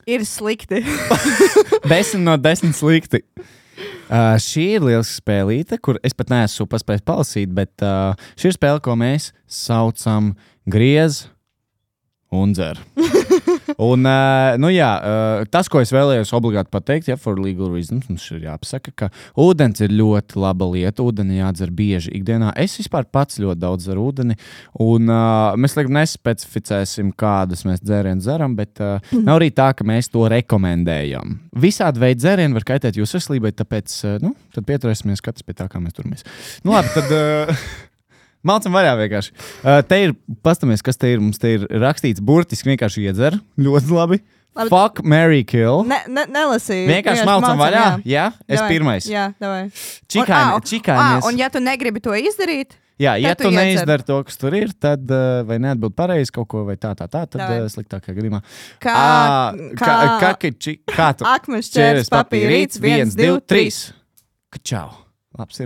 Ir slikti. Desmit no desmit slikti. Uh, šī ir lieliska spēlīte, kur es pat neesmu paspējis palasīt, bet uh, šī ir spēle, ko mēs saucam griez un dzer. Un, uh, nu jā, uh, tas, ko es vēlējos obligāti pateikt, ja, for legal reasons, mums ir jāpasaka, ka ūdens ir ļoti laba lieta, ūdeni jādzer bieži ikdienā. Es vispār pats ļoti daudz dzeru ūdeni, un uh, mēs laikam nespecificēsim, kādas mēs dzērienu dzeram, bet uh, nav arī tā, ka mēs to rekomendējam. Visādi veidi dzērieni var kaitēt jūsu veselībai, tāpēc, uh, nu, tad pieturēsimies katrs pie tā, kā mēs turamies. Nu labi, tad... Uh, Malcam vaļā vienkārši. Uh, te ir, pastamies, kas te ir. Mums te ir rakstīts burtiski vienkārši iedzer. Ļoti labi. labi. Fuck, marry, kill. Ne, ne, nelasīju. Vienkārši malcam vaļā? Jā, jā? Es davai. pirmais. Jā, davai. Čikāni, un, čikānies. Un ja tu negribi to izdarīt, jā, ja tu, tu neizdari to, kas tur ir, tad uh, vai neatbild pareizi kaut ko vai tā, tā, tā, tad uh, sliktākajā gadījumā. Kā, à, kā, kā, kā, či, kā tu? Akmens čēres papīrīts, viens, divi, trīs. Čau. Labs ir.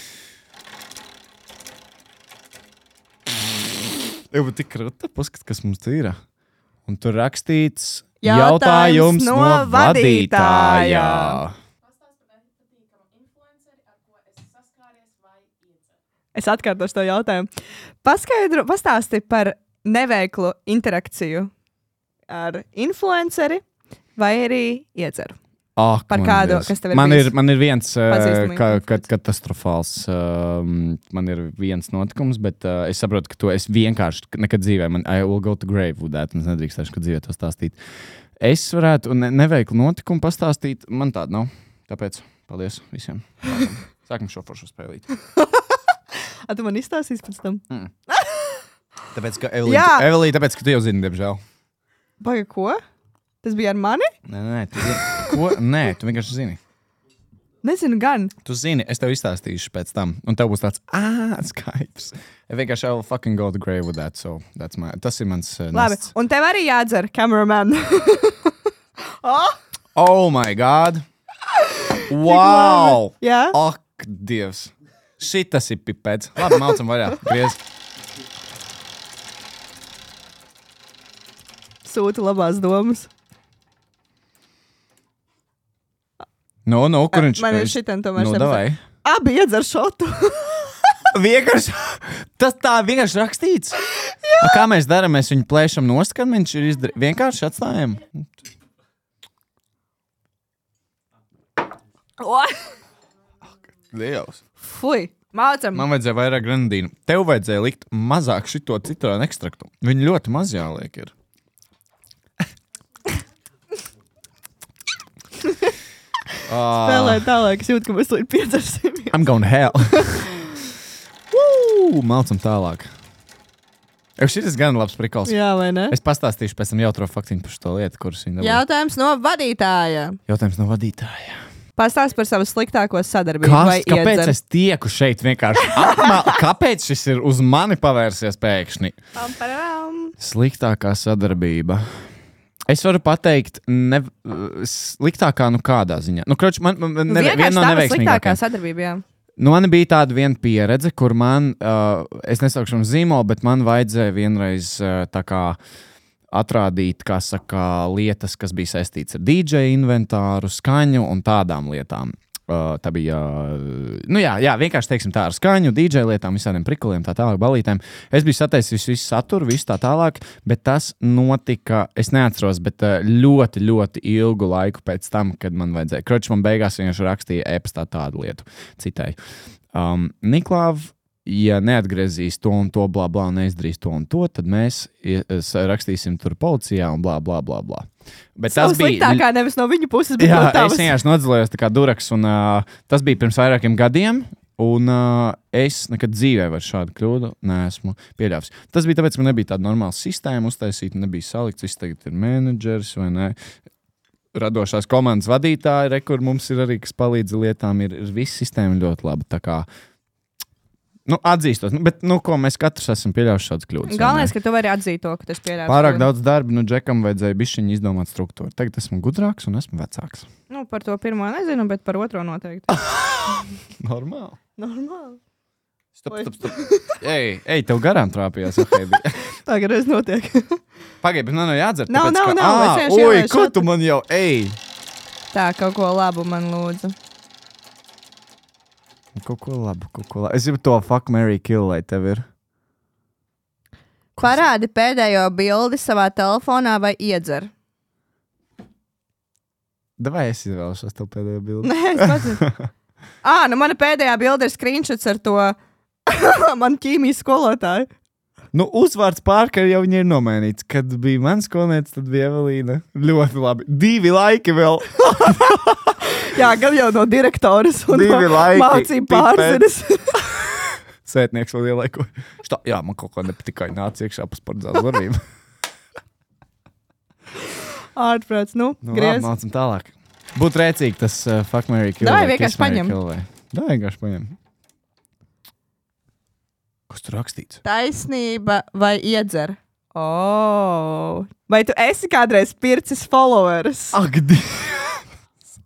Jau tik krūta, paskat, kas mums ir. Un tur rakstīts jautājums, jautājums no, no vadītāja. Es atkārtošu to jautājumu. Paskaidro, pastāsti par neveiklu interakciju ar influenceri vai arī iedzeru. Oh, par kādu, Dievs. Kas tev ir man bijis? Ir, man ir viens uh, ka, ka, katastrofāls, uh, man ir viens notikums, bet uh, es saprotu, ka to es vienkārši nekad dzīvē, man I will go to grave with that, un es nedrīkstēšu, ka dzīvē to stāstīt. Es varētu ne, neveiklu notikumu pastāstīt, man tāda nav, tāpēc paldies visiem. Sākam šo foršu spēlīt. A, tu man izstāstīsi pēc tam? Mm. Tāpēc, ka Evelīna, Evelīna, tāpēc, ka tu jau zini, diemžēl. Baga, ko? Tas bija ar mani? Nē, nē, tu zini. Ko? Nē, tu vienkārši zini. Nezinu gan. Tu zini, es tev izstāstīšu pēc tam, un tev būs tāds, ā, skaidrs. Es vienkārši I will fucking go to grave with that, so that's my, tas ir mans uh, Labi, nests. un tev arī jādzer, cameraman. oh. oh my God. Wow. Jā? Ak, Dievs. Šitas ir pipēts. Labi, malcam vaļā. Griez. Sūta labās domas. Nu, nu, kur viņš... Man ir šitam tomēr. Nu, davai. Abi iedzer šotu. Vienkārši, tas tā vienkārši rakstīts. A, kā mēs darām, mēs viņu plēšam nost, kad viņš ir izdarījis. Vienkārši atstājam. Dievs. Fui, mācam. Man vajadzēja vairāk granadīnu. Tev vajadzēja likt mazāk šito citronu ekstraktu. Viņi ļoti maz jāliek ir. Spēlē tālāk, es jūtu, ka mēs līdz piedzersim. I'm going hell. Woo, malcam tālāk. Jau šis gan labs prikals. Jā, vai ne? Es pastāstīšu pēc tam jautro faktiņu par šo lietu, kuras viņi dabūja. Jautājums no vadītāja. Jautājums no vadītāja. Pastāst par savu sliktāko sadarbību. Kas? Kāpēc iedzer? Es tieku šeit vienkārši? Atmā, kāpēc šis ir uz mani pavērsies pēkšņi? Sliktākā sadarbība. Es varu pateikt, ne, sliktākā, nu kādā ziņā. Nu, kroč, man, man nu, neve, viena no neveiksmīgākajām. Sliktākā sadarbība, jā. Nu, man bija tāda viena pieredze, kur man, uh, es nesaukšu un zīmolu, bet man vajadzēja vienreiz uh, tā kā atrādīt, kā saka, lietas, kas bija saistīts ar D J inventāru, skaņu un tādām lietām. Uh, tā bija, uh, nu jā, jā, vienkārši teiksim tā ar skaņu, D J lietām, visādiem prikuliem, tā tālāk, balītēm. Es biju sataisījis visu saturu, visu tā tālāk, bet tas notika, es neatceros, bet uh, ļoti, ļoti ilgu laiku pēc tam, kad man vajadzēja. Kroč, man beigās vienkārši rakstīja e-pastā tādu lietu citai. Um, Niklāv, ja neatgriezīs to un to, blā, blā, neizdarīs to un to, tad mēs rakstīsim tur policijā un blā, blā, blā, blā. Bet Savu tas bija sliktākā nevis no viņu puses, bet jā, no tavas. Es vienkārši nodzelējos tā kā duraks, un uh, tas bija pirms vairākiem gadiem, un uh, es nekad dzīvē vairs šādu kļūdu neesmu pieļāvis. Tas bija tāpēc, ka nebija tāda normāla sistēma uztaisīta, nebija salikts, viss tagad ir menedžers vai ne. Radošās komandas vadītāji, re, kur mums ir arī, kas palīdz lietām, ir, ir viss sistēma ļoti laba, tā kā nu, atzīstos, nu, bet, nu, ko mēs katrs esam pieļaujuši šādas kļūdas. Galvenais, ka tu vari atzīt to, ka tas pieļauts. Pārāk daudz darba, nu, Džekam vajadzēja bišķiņi izdomāt struktūru. Tagad esmu gudrāks un esmu vecāks. Nu, par to pirmo nezinu, bet par otro noteikti. Normāli. Normāli. Stop, stop, stop. Ej, ej, tev garām trāpījās. Okay, Tagad es notiek. Pagaid, bet man nav jādzer. Nav, tāpēc, nav, ka- nav, Ā, es vienkārši Oi, ielieku ko šotu. tu man jau, ej! Tā, kaut ko labu man lūdzu. Kaut ko labu, kaut ko labu. Es gribu to fuck, marry, kill, lai tev ir. Parādi pēdējo bildi savā telefonā vai iedzer? Davai es izvēlušos tev pēdējo bildi. Nē, es pats. Ā, nu mana pēdējā bilde ir screenshots ar to man ķīmijas skolotāju. Nu, uzvārds Parker jau viņa ir nomainīts. Kad bija mans skolnieks, tad bija Evelīna. Ļoti labi. Divi laiki vēl. Jā, gan jau no direktoras un Divi no laiki, mācību pipets. pārzinis. Sētnieks vēl ielaiko. Štā, jā, man kaut ko nepatika. Viņa nāca iekšā paspardzās varvīm. Ārprāts, nu, Nu, griez. labi, mācam tālāk. Būtu rēcīgi tas uh, fuck, marry, kill. Davai, vai vienkārši kiss, marry, paņem. kill, vai- Davai, vienkārši paņem. Kas tur rakstīts? Taisnība vai iedzer? Oh. Vai tu esi kādreiz pircis followers? Ak, Dievs!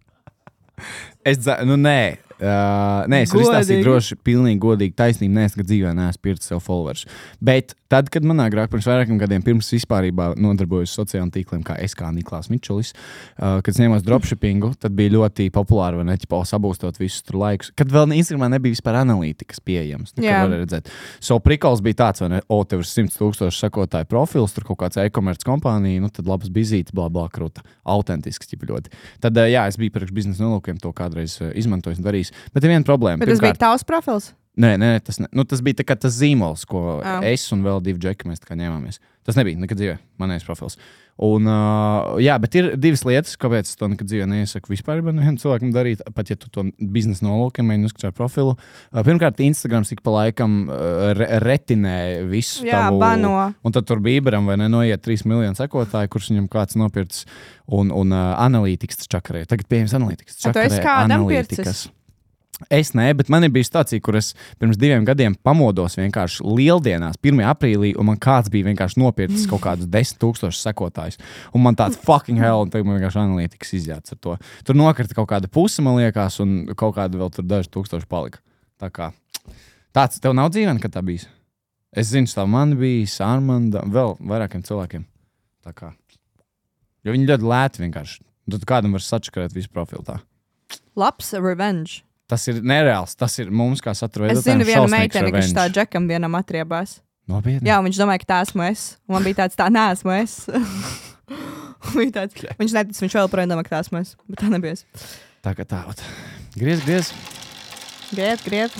Es dzē, nu nē. Uh, nē, es varu Godīgi. izstāstīt droši, pilnīgi godīgi, taisnība. Nē, es nekad dzīvē neesmu pircis sev followers. Bet tad, kad man agrāk, pirms vairākiem gadiem, pirms vispārībā nodarbojos ar sociālajiem tīkliem, kā es kā Niklās Mičulis, uh, kad es ņēmos dropshippingu, tad bija ļoti populāri, vai ne, ķipa, sabūstot visus tur laikus. Kad vēl Instagramā nebija vispār analītikas pieejams. Nu, Jā. kad varēja redzēt. So prikols bija tāds, vai ne, o, tev ir simts tūkstoši sekotāju profils, tur kaut kāds e-commerce kompānija, nu tad labs bizīts, blā, blā, krūta. Autentisks, ķipa ļoti. Tad, uh, jā, es biju priekš biznesa nolūkiem to kādreiz uh, izmantojis un darījis. Bet ir viena problēma. Bet tas bija tavs profils? Nē, nē, tas, ne, nu, tas bija tā kā tas zīmols, ko Ah. es un vēl divi džeki mēs tā kā ņēmāmies. Tas nebija nekad dzīvē, manējais profils. Un, uh, jā, bet ir divas lietas, kāpēc es to nekad dzīvē neiesaku vispār nevienam cilvēkam darīt, pat ja tu to biznesa nolūkiem mēģini uzskatīt profilu. Uh, pirmkārt, Instagrams ik pa laikam uh, re retinē visu Jā, tavu. bano. Un tad tur Bīberam vai ne noiet trīs miljoni sekotāju, kurš viņam kāds nopircis, un, un uh, analītikas čakarē. Tagad pieejams analītikas A, tu esi čakarē. kādam analītikas. pircis? Es nē, bet man ir bijusi situācija, kur es pirms diviem gadiem pamodos vienkārši lieldienās, pirmajā aprīlī, un man kāds bija vienkārši nopircis kaut kādus desmit tūkstošus sekotājus. Un man tāds fucking hell, un tagad man vienkārši analītikas izjāts ar to. Tur nokrita kaut kāda puse, man liekas, un kaut kāda vēl tur daži tūkstoši palika. Tā kā tāds tev nav dzīvē, kad tā bijis. Es zinu, tā man bija, Armanda, vēl vairākiem cilvēkiem. Tā kā. Jo viņi ļoti lēti vienkārši. Tad kādam var sačakarēt visu profilu tā. Labs revenge. Tas ir nereāls. Tas ir mums, kā satura Es veidotājiem, zinu vienu šausmīgs meiteni, kas revenge. tā džekam vienam atriebās. Nopietni. Jā, un viņš domāja, ka tā esmu es. Un man bija tāds, tā neesmu es. Bija tāds, viņš netic, viņš vēl projām domā, ka tā esmu es. Bet tā nebija es. Tā kā tā. ot. Griez, griez. Griet, griet.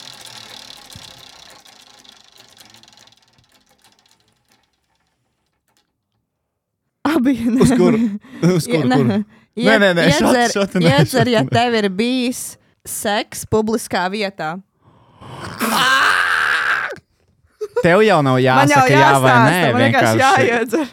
Abi. Uz kuru? Uz kuru? Nē, kuru? Ied, Nē, nē, nē, šādi- iedzer, šādi nē, iedzer, šādi ja nē. tev ir bijis seks publiskā vietā. Tev jau nav Man jau jāsaka, jā vai jāstāsta, nē. man vienkārši jāiedzer.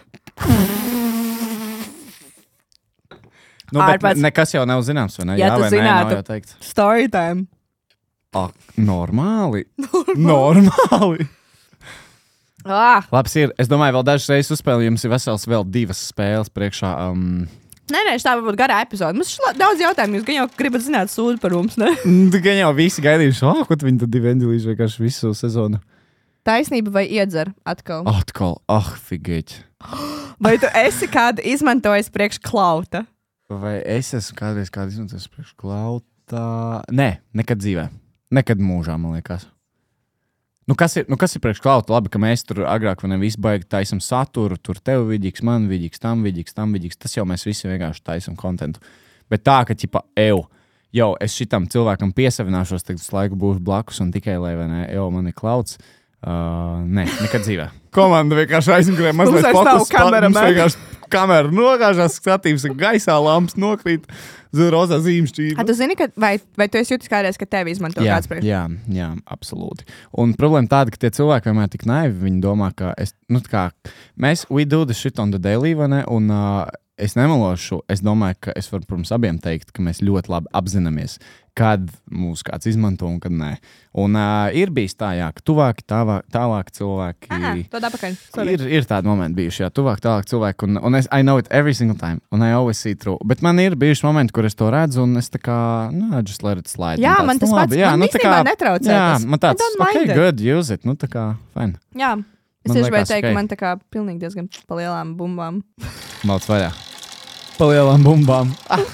Nu, bet Ārpēc- nekas jau nav zināms, vai ne? Ja jā tu vai nē, nav zinātu. jau teikt. Storytime. Ak, normāli. Normāli. Ah, Labs ir. Es domāju, vēl dažas reizes uzspēlēju. Jums ir vesels vēl divas spēles priekšā. Um, nē, nē, tā varbūt garā epizode. Mums ir daudz jautājumu. Jūs gan jau gribat zināt sūdu par mums, ne? Gan jau visi gaidījuši, oh, ko tu viņi tad divi eņģelīši vienkārši visu sezonu. Taisnība vai iedzer atkal? Atkal, ah, figēķi. Vai tu esi kādu izmantojis priekš klauta? Vai es esmu kādreiz kādu izmantojis priekš klauta? Nē, nekad dzīvē. Nekad mūžā, man liekas. Nu, kas ir, nu, kas ir priekš klauta? Labi, ka mēs tur agrāk vai ne visi baigi taisam saturu, tur tev vidīgs, man vidīgs, tam vidīgs, tam vidīgs. Tas jau mēs visi vienkārši taisam kontentu. Bet tā, ka, ķipa, ew, jau es šitam cilvēkam piesavināšos, tagad uz laiku būšu blakus un tikai, lai, vai ne, ew, man ir klauts. Uh, nē, nekad dzīvē. Komanda vienkārši aizmugurē mazliet vairs nav fokus. pa- kamera, mums man. vienkārši kamera nogāžās, skatījums ir gaisā, lampas nokrīt, rozā A, zīmšķība. tu zini, ka, vai, vai tu esi jūtis kādreiz, ka tevi izmanto Jā, kāds priekš? jā, jā, absolūti. Un problēma tāda, ka tie cilvēki vienmēr tik naivi, viņi domā, ka es, nu, tā kā, mēs, we do the shit on the daily, vai ne, un uh, es nemelošu, es domāju, ka es varu, protams, abiem teikt, ka mēs ļoti labi apzināmies, kad mūs kāds izmanto un kad nē. Un uh, ir bijis tā, jā, ka tuvāki, tālāk, tālāk cilvēki... Aha, to dapakaļ. Sorry. Ir, ir tādi momenti bijuši, jā, tuvāk, tālāk cilvēki, un, un es, I know it every single time, un I always see through. Bet man ir bijuši momenti, kur es to redzu, un es tā kā, nu, just let it slide. Jā, un tāds, man tas nu, pats- labi, jā, man nu, tā īstenībā netraucē Jā, tas. man tāds, I don't ok, mind it. good, use it, nu, tā kā, fine. Jā, Es tieši gribēju teikt, ka man tā kā pilnīgi diezgan pa lielām bumbām. Malc vaļā. Pa lielām bumbām.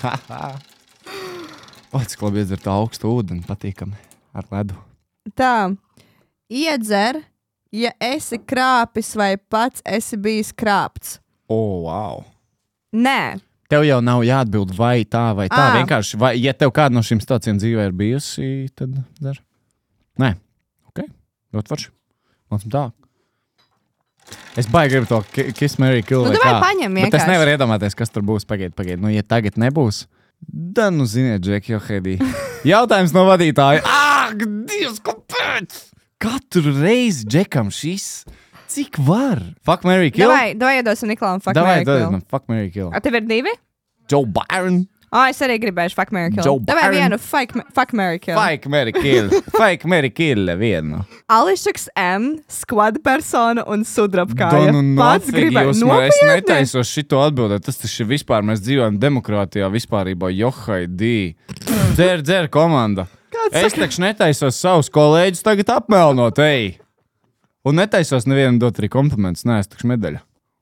O, cik labi iedzert augstu ūdeni, patīkami ar ledu. Tā, iedzer, ja esi krāpis vai pats esi bijis krāpts. O, wow. Nē. Tev jau nav jāatbild vai tā, vai tā. À. Vienkārši, vai, ja tev kāda no šīm situācijām dzīvē ir bijusi, tad dar. Nē. Ok. Ļoti forši. Mācam tā. Es baigi gribu to Kiss, Marry, Kill Nu, vai davai kā. paņem Bet es vienkārši. nevaru iedomāties, kas tur būs. Pagaid, pagaid. Nu, ja tagad nebūs, da, nu, ziniet, Džek, Johedī. Jautājums no vadītāja. Ak, Dievs, kāpēc? Katru reizi Džekam šis. Cik var? Fuck, Marry, Kill? Davai, davai iedosim Niklām fuck, Davai, Marry, Kill. davai, man fuck, Marry, Kill. A tev ir divi? Joe Byron. O, es arī gribēšu fuck, Marry, Kill. Joe Davai Byron. vienu fuck, fuck, Marry, Kill. Fuck, Marry, Kill. Fuck, Marry, Kill. Vienu. Ališaks M, squad persona un sudrabkāja. Da, nu, Pats nafig gribēju. jūs man- Es Nopietni? netaisos šito atbildēt. Tas taču ir vispār. Mēs dzīvojam demokrātijā vispārībā. Johaidī. Dzer, dzer komanda. Es taču netaisos savus kolēģus tagad apmelnot, ej. Un netaisos nevienam dot arī komplimentus. Nē, es taču medaļa.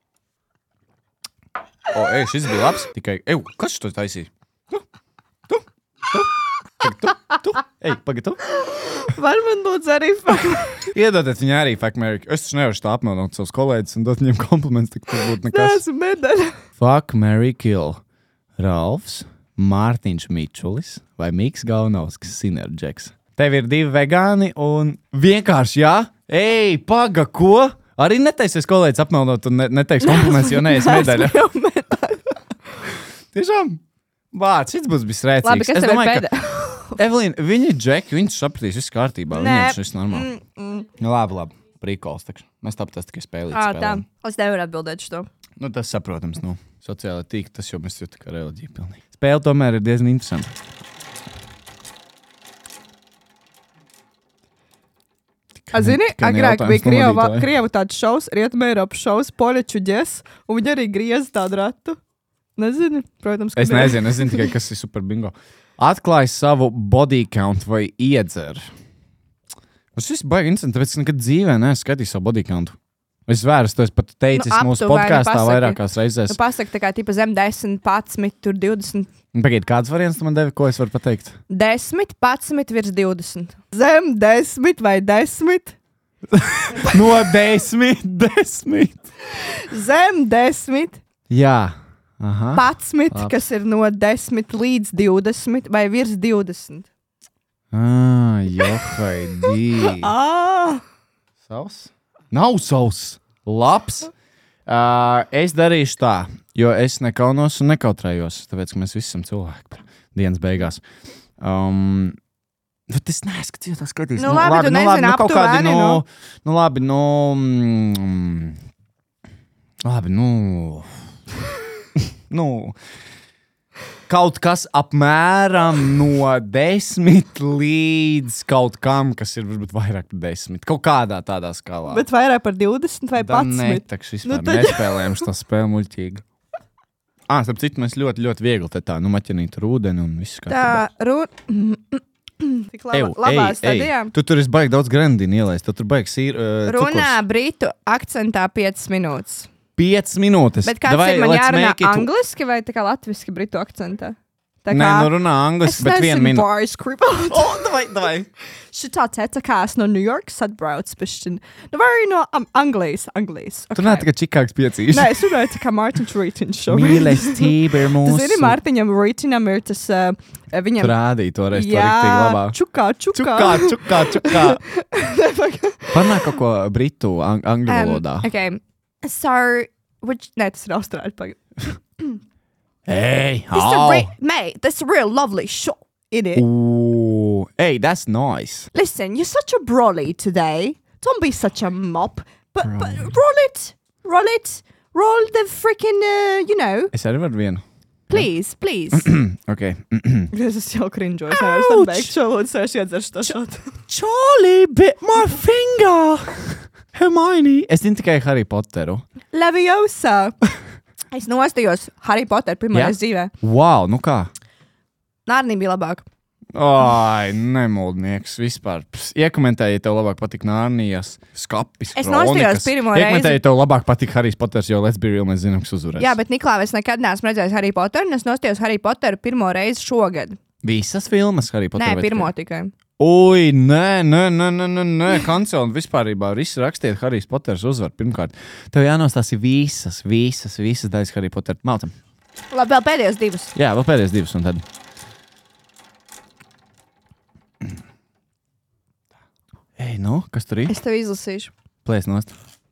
O, ej, šis bija labs. Tikai, ej, kas to taisīja? Tu, tu, tu. Pagad, tu, tu. Ej, pagad, tu. Var man lūdzu arī fuck. Iedodiet viņai arī fuck, Marry. Es taču nevaru tā apmelnot savus kolēģus un dot viņiem komplimentus, tik tas būtu nekas. Neesmu medaļa. Fuck, Marry, Kill. Ralfs, Mārtiņš Mičulis vai Miks Gaunauskas Sinerģeks. Tev ir divi vegāni un vienkārši, jā? Ej, paga, ko? Arī netaisies kolēģis apmelnot un ne, neteiks kompliments, jo neesi medaļa. Tiešām? Vārds, šis būs bijis rēcīgs. Labi, kas Es tev ir domāju, pēdē? ka Evelīna, viņi ir džeki, viņi sapratīs, viss kārtībā. Nē. Viņiem šis normāli. Mm, mm. Nu, labi, labi. Prikols, takš. Mēs tāpēc tikai spēlīt. Ā, tā. Es nevaru atbildēt šo. Nu, tas saprotams, nu. Sociālai tīk, tas jau mēs jūtam kā reliģija pilnīgi. Spēle tomēr ir diezgan interesanta. A, zini, Tikai ne agrāk jautājums bija no Krievu, vadītāja. Krievu tāds šovs, Rietumē Eiropas šovs, Poļaču ģes, un viņi arī griez tādu ratu. Nezinu, protams, ka Es nezinu, es zinu tikai, kas ir super bingo. Atklāj savu body count vai iedzer. Tas viss baigi interesanti, tāpēc es nekad dzīvē neesmu skatījis savu body countu. Es vēru, to es pat teicis Nu, mūsu aptuveni podkāstā pasaki. vairākās reizēs. Nu, pasaka, tā kā tipa zem desmit, padsmit, tur divdesmit. Pagaid, kāds variants tu man devi, ko es varu pateikt? desmit, padsmit virs divdesmit. Zem desmit vai desmit? No desmit, desmit. Zem desmit, Jā. Aha. padsmit, Labs. kas ir no desmit līdz divdesmit vai virs divdesmit. Ah, johaidī. Ah! Savs? Nav savs. Labs. Uh, es darīšu tā, jo es nekaunos un nekautrējos, tāpēc, ka mēs visi esam cilvēki dienas beigās. Um, bet es neesmu skatījies, tā skatīs. Nu, labi, tu nezini labi, nu, kaut kādi, aptuveni, nu, nu. nu, labi, nu, mm, labi, nu, nu, kaut kas apmēram no desmit līdz kaut kam, kas ir varbūt vairāk par desmit. Kaut kādā tādā skalā. Bet vairāk par divdesmit vai Da, padsmit? nē, tak šis Nu, vispār tad- nespēlējam šo spēli muļķīgi. Ah, starp citu, mēs ļoti, ļoti viegli te tā, nu, maķinīt ar ūdeni un viss kā. Tā, runa. Tik laba, labā stadijā. Tu tur esi baigi daudz grandīnu ielaist, tu tur baigi sīr, uh, Runā britu akcentā piecas minūtes. piecas minūtes. Bet kāds Davai, ir man let's jārunā make it- angliski vai tā kā latviski britu akcentā? Tā Nē, nu runā angliski, bet vienu minūti. bars kripot. O, davai, davai. Šitā teta kā es no New York atbrauc pišķin. Nu vai arī no um, Anglijas, Anglijas. Tu nē, tikai Čikāgas piecīs. Nē, es runāju tā kā Mārtiņš Rītiņš šo. Mīlestība ir Tu mūsu. zini, Mārtiņam Rītiņam ir tas, uh, viņam... Tu rādīji toreiz to Jā, riktīgi labā. čukā, čukā. Čukā, čukā, čukā. Parunā kaut ko britu, ang angļu valodā. Um, okay. So, which... Nē, tas ir austrāļu pagaid. Hey, This is a re- mate, that's a real lovely shot, isn't it? Ooh, hey, that's nice. Listen, you're such a brolly today. Don't be such a mop. But, but roll it, roll it, roll the freaking, uh, you know, Es arī varu vienu. please, please. Ok. Es esmu jau krinžojis, es nevaru tam beigt šo lūdzu, es iedzeršu to šādu. Charlie bit my finger. Hermione. Es zinu tikai Harry Potteru. Leviosa. Es nostājos Harry Potter pirmajās dzīvē. Wow, nu kā? Nārnī bija labāk. Ai, nemuldnieks vispār. Ps, iekomentēji, ja tev labāk patīk Nārnijas skapis, Es kronikas. nostājos pirmo reizi. Iekomentēji, ja tev labāk patīk Harijs Poters, jo Let's Be Real mēs zinām, kas uzvarēs. Jā, bet Niklā, es nekad neesmu redzējis Harry Potteru, un es nostājos Harry Potteru pirmo reizi šogad. Visas filmas Harry Potter? Nē, pirmo tikai. Ui, nē, nē, nē, nē, nē, nē. Kancel un vispārībā visi rakstiet Harijs Poters uzvar. Pirmkārt, tev jānostāsi visas, visas, visas daļas Harry Potter. Malcam. Labi, vēl pēdējos divus. Jā, vēl pēdējais divas un tad. Ej, nu, kas tur ir? Es tev izlasīšu. Plēs nost.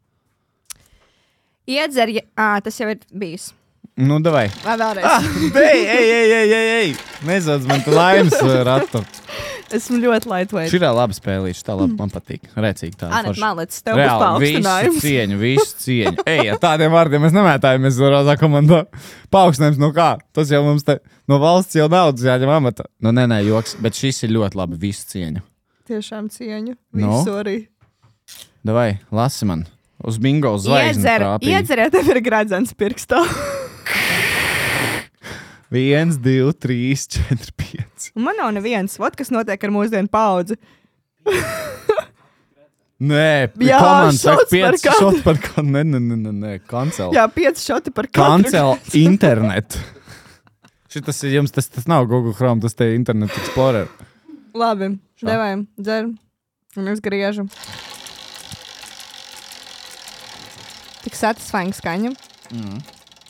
Iedzer, ja... Ā, tas jau ir bijis. Nu, davai. Vai vēlreiz? Ah, ej, ej, ej, ej, ej, ej. Nezodz man tu laimes ratu. Esmu ļoti lightweight. Šī ir laba spēlīša, tā labi man patīk. Rēcīgi tā. Ā, ne, malec, tev būs Reāli, paaugstinājums. visu cieņu, visu cieņu. Ej, ar tādiem vārdiem mēs nemētājamies rozā komandā. Paaugstinājums no kā? Tas jau mums te no valsts jau naudas jāņem amata. Nu, nē, nē, joks, bet šis ir ļoti labi, visu cieņu. Tiešām cieņu. No? Visu arī. Davai, lasi man. Uz bingo zvaigzni Iedzer, trāpīja. iedzer, ja tev ir gradzens pirkstā. Viens, divi, trīs, četri, pieci. Un man nav neviens. Vot, kas notiek ar mūsdienu paudzi. Nē, Jā, komanda saka šots par pieci katru. šoti par katru. Nē, nē, nē, nē, nē, kancel. Jā, pieci šoti par katru. Kancel internetu. Šitas ir jums, tas, tas nav Google Chrome, tas te ir Internet Explorer. Labi, Šā. devai, dzer. Un es griežu. Tik satisfying skaņa. Mm.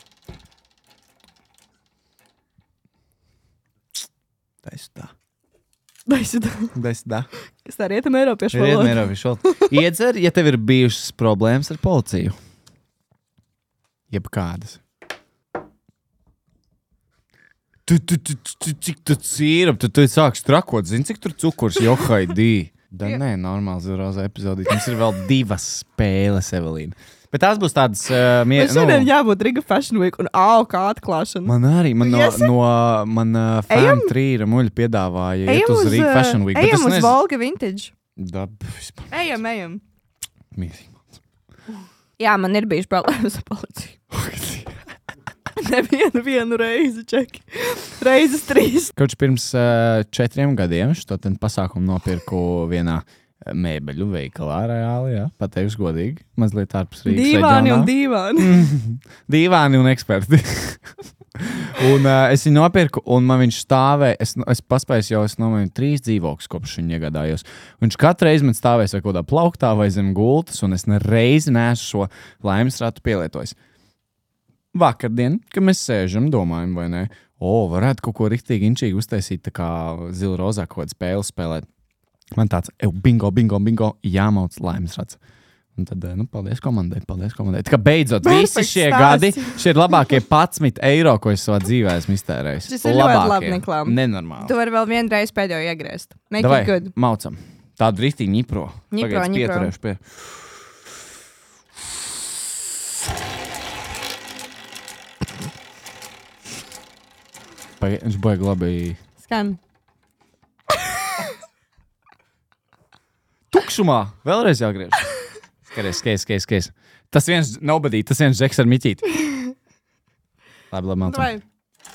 Taisa tā. Taisa tā. Taisa tā. Kas tā rietam Eiropiešu Rietmi valoda? Eiropiešu valoda. Iedzer, ja tev ir bijušas problēmas ar policiju. Jeb kādas. Tu, tu, tu, tu, tu, cik tu cīrup, tu, tu sāks trakot, zini, cik tur cukurs, johaidī. Da nē, normāls rozā epizodīt. Mums ir vēl divas spēles, Evelīna. Bet tās būs tādas uh, Man mieras. šodien jābūt Riga Fashion Week un au, kā atklāšana. Man arī, man no, Iesi? no man uh, Ejam? fan trīra muļa piedāvāja iet Ejam uz uz, Riga uh, Fashion Week. bet ejam es uz nezinu- Volga Vintage. Dab, vispār. Ejam, ejam. Mierīgi. Jā, man ir bijuši problēmas ar policiju. Nevienu vienu reizi, čeki. Reizes trīs. Kaut pirms uh, četriem gadiem šo ten pasākumu nopirku vienā mēbeļu veikalā reāli, jā, pateikšu godīgi. Mazliet ārpus Rīgas Dīvāni reģionā. un dīvāni. Dīvāni un eksperti. un uh, es viņu nopirku, un man viņš stāvēja. Es, es paspēju jau, es nomainu trīs dzīvokļus, kopš viņu iegādājos. Viņš katru reizi man stāvēs vai kaut kādā plauktā vai zem gultas, un es nereizi neesmu šo laimes ratu pielietojis. Vakardien, kad mēs sēžam, domājam, vai ne, o, varētu kaut ko riktīgi inčīgi uztaisīt, tā kā zila rozā kaut kādu spēli spēlēt. Man tāds, ev, bingo, bingo, bingo, jāmauc laimes rats. Un tad, nu, paldies komandai, paldies komandai. Tā kā beidzot, Perfekts visi šie stāsts. gadi, šie ir labākie padsmit eiro, ko es savā dzīvē esmu iztērējis. Šis ir ļoti labi, Niklā. Nenormāli. Tu vari vēl vienreiz pēdējo iegriezt. Make Davai, it good. maucam. Tādu rītīgi ņipro. Ņipro, Pagaid, es ņipro. pieturēšu pie. Pagaid, viņš baigi labi. Skan. Tukšumā! Vēlreiz jāgriež. Skaties, skaties, skaties, skaties. Tas viens nobody, tas viens žeks ar miķīti. Labi, labi, maucam. Davai.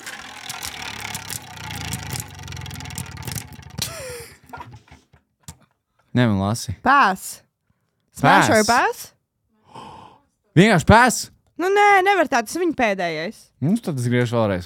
Nē, man lasi. Pass. Smash or pass? Vienkārši pēs. Nu nē, nevar tā, tas viņa pēdējais. Nu, tad es griežu vēlreiz.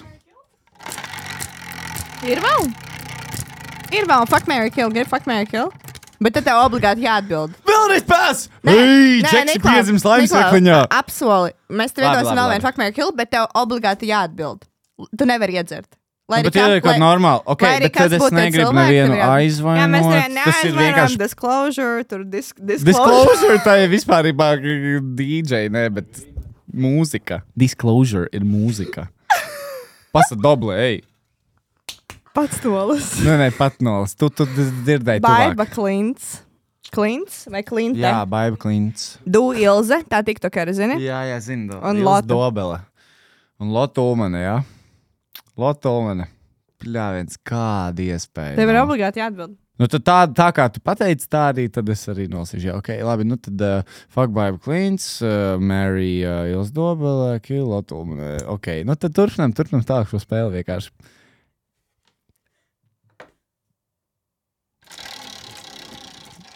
Ir vēl? Ir vēl, fuck, marry, kill, grib fuck, marry, kill. Bet tad tev obligāti jāatbild. Vēlreiz pēs! Nē, Ej, nē, Džeks ir Niklaus, piedzimis laimes Niklaus, ekliņā. Apsoli. Mēs tev Labi, iedosim labi, vēl labi. vienu fuck, marry, kill, bet tev obligāti jāatbild. Tu nevari iedzert. Lai Nu, arī bet kā- ir kaut lai- normāli. Ok, lai arī bet tad kas es būtu tie negribu cilvēki, nevienu tev jāatbild. aizvainot. Jā, mēs tev Tas ir neaizvainojam, vienkārši disclosure, tur dis disclosure. disclosure, tā ir vispārībā D J, ne, bet mūzika. Disclosure ir mūzika. Pasa doble, ej. Pats tolas. Nē, nē, pat nolas. Tu, tu dzirdēji Baiba tuvāk. Klints. Klints vai Klinte? Jā, Baiba Klints. Du Ilze, tā tiktokeri, zini? Jā, jā, zinu. do- Un Ils Lota. Dobele. Un Lotulmane, jā. Lotulmane. Pļāviens, kāda iespēja. Tev ir nav. obligāti jāatbild. Nu, tad tā, tā kā tu pateici, tā arī tad es arī nolasīšu. Jā, ok, labi, nu tad uh, fuck Baiba Klints, uh, Mary uh, Ils Dobele, Kill Lotulmane. Ok, nu tad turpinām, turpinām tālāk šo spēli vienkārši.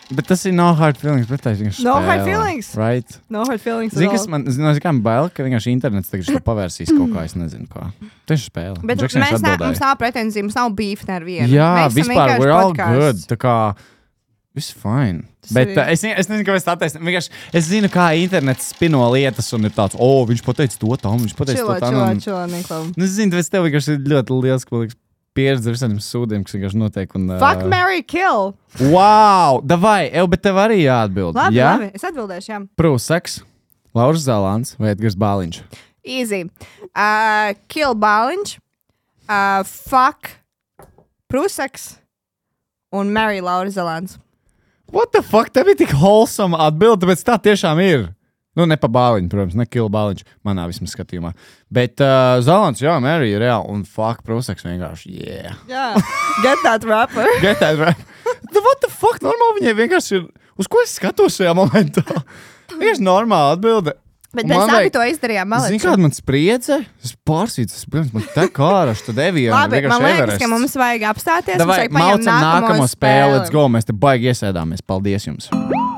Bet tas ir no hard feelings, bet tā ir vienkārši No spēle. hard feelings. Right? No hard feelings. Zini, kas man, zinu, kā man bail, ka vienkārši internets tagad šo pavērsīs kaut kā, es nezinu, kā. Tas ir spēle. Bet Džeks mēs ne, atbildēja. mums nav pretenzija, mums nav beef ne ar vienu. Jā, Mēs esam vispār, vienkārši we're all podcasts. good. Tā kā, viss fine. Tas Bet ir- uh, es, es nezinu, kāpēc tā taisnība. Vienkārši es zinu, kā internets spino lietas un ir tāds, o, viņš pateica to tam, viņš pateica Čilo, to tam. čilo, un- čilo, Niklau. Nu, es zinu, tāpēc tev vienkārši ir ļoti liels, ka liekas, pieredze ar visādiem sūdiem, kas vienkārši notiek. Un, uh, Fuck, marry, kill. Wow! Davai, ev, bet tev arī jāatbild. Labi, jā? labi, es atbildēšu, jā. Prūsaks, Lauris Zalāns vai Edgars Bāliņš? Easy. Uh, kill Bāliņš, uh, fuck Prusaks un marry Laura Zalāns. What the fuck? Tev ir tik wholesome atbilde, tāpēc tā tiešām ir. Nu, ne pa Bāliņu, protams, ne Kila Bāliņš, manā vismaz skatījumā. Bet uh, Zalāns, jā, Mary ir reāli, un fuck, Prusaks vienkārši, yeah. Jā, get that rapper. Get that right. The, what the fuck? Normāli viņai vienkārši ir, uz ko es skatos šajā momentā? Vienkārši normāli atbilde. Bet Un mēs man abi vajag- to izdarījām. Zini, kāda man spriedze? Es pārsvīts, es, pirms man te kārašu, tad Evija. Labi, man liekas, ka mums vajag apstāties. Davai, mums vajag paņemt maucam nākamo spēli, let's spēli. go, mēs te baigi iesēdāmies. Paldies jums.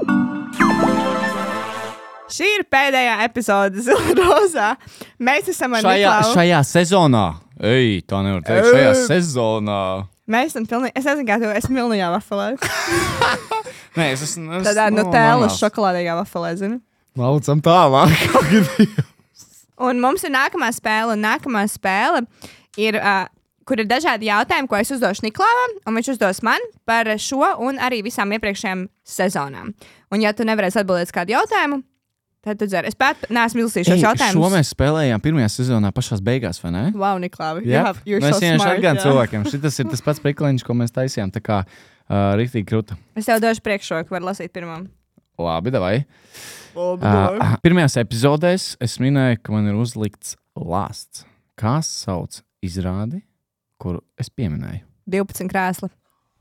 Šī ir pēdējā epizode Zila Rozā. Mēs esam ar Šajā, Niklau. šajā sezonā, ej, tā nevar teikt, šajā sezonā. Mēs esam pilnīgi, es esmu kā tu, esmu milnījā vafelē. Nē, es esmu. Tādā Nutellas šokolādīgā vafelē, zini. Laucam tālāk. Un mums ir nākamā spēle, un nākamā spēle ir, uh, kur ir dažādi jautājumi, ko es uzdošu Niklāvam, un viņš uzdos man par šo un arī visām iepriekšējām sezonām. Un ja tu nevarēsi atbildēt uz kādu jautājumu, tad tu dzer. Es pat neesmu izlasījis šos jautājumus. Šo mēs spēlējām pirmajā sezonā pašās beigās, vai ne? Wow, Niklāvi. Jā, Yeah, you're mēs so vienkārši smart. atgādājam jā. cilvēkiem. Šitas ir tas pats prikliņš, ko mēs taisījām. Tā kā uh, riktīgi kruta. Es tev došu priekšroku, var lasīt pirmam. Labi, davai. Labi, Uh, pirmajās epizodēs es minēju, ka man ir uzlikts lāsts. Kā sauc izrādi, kuru es pieminēju? divpadsmit krēsli.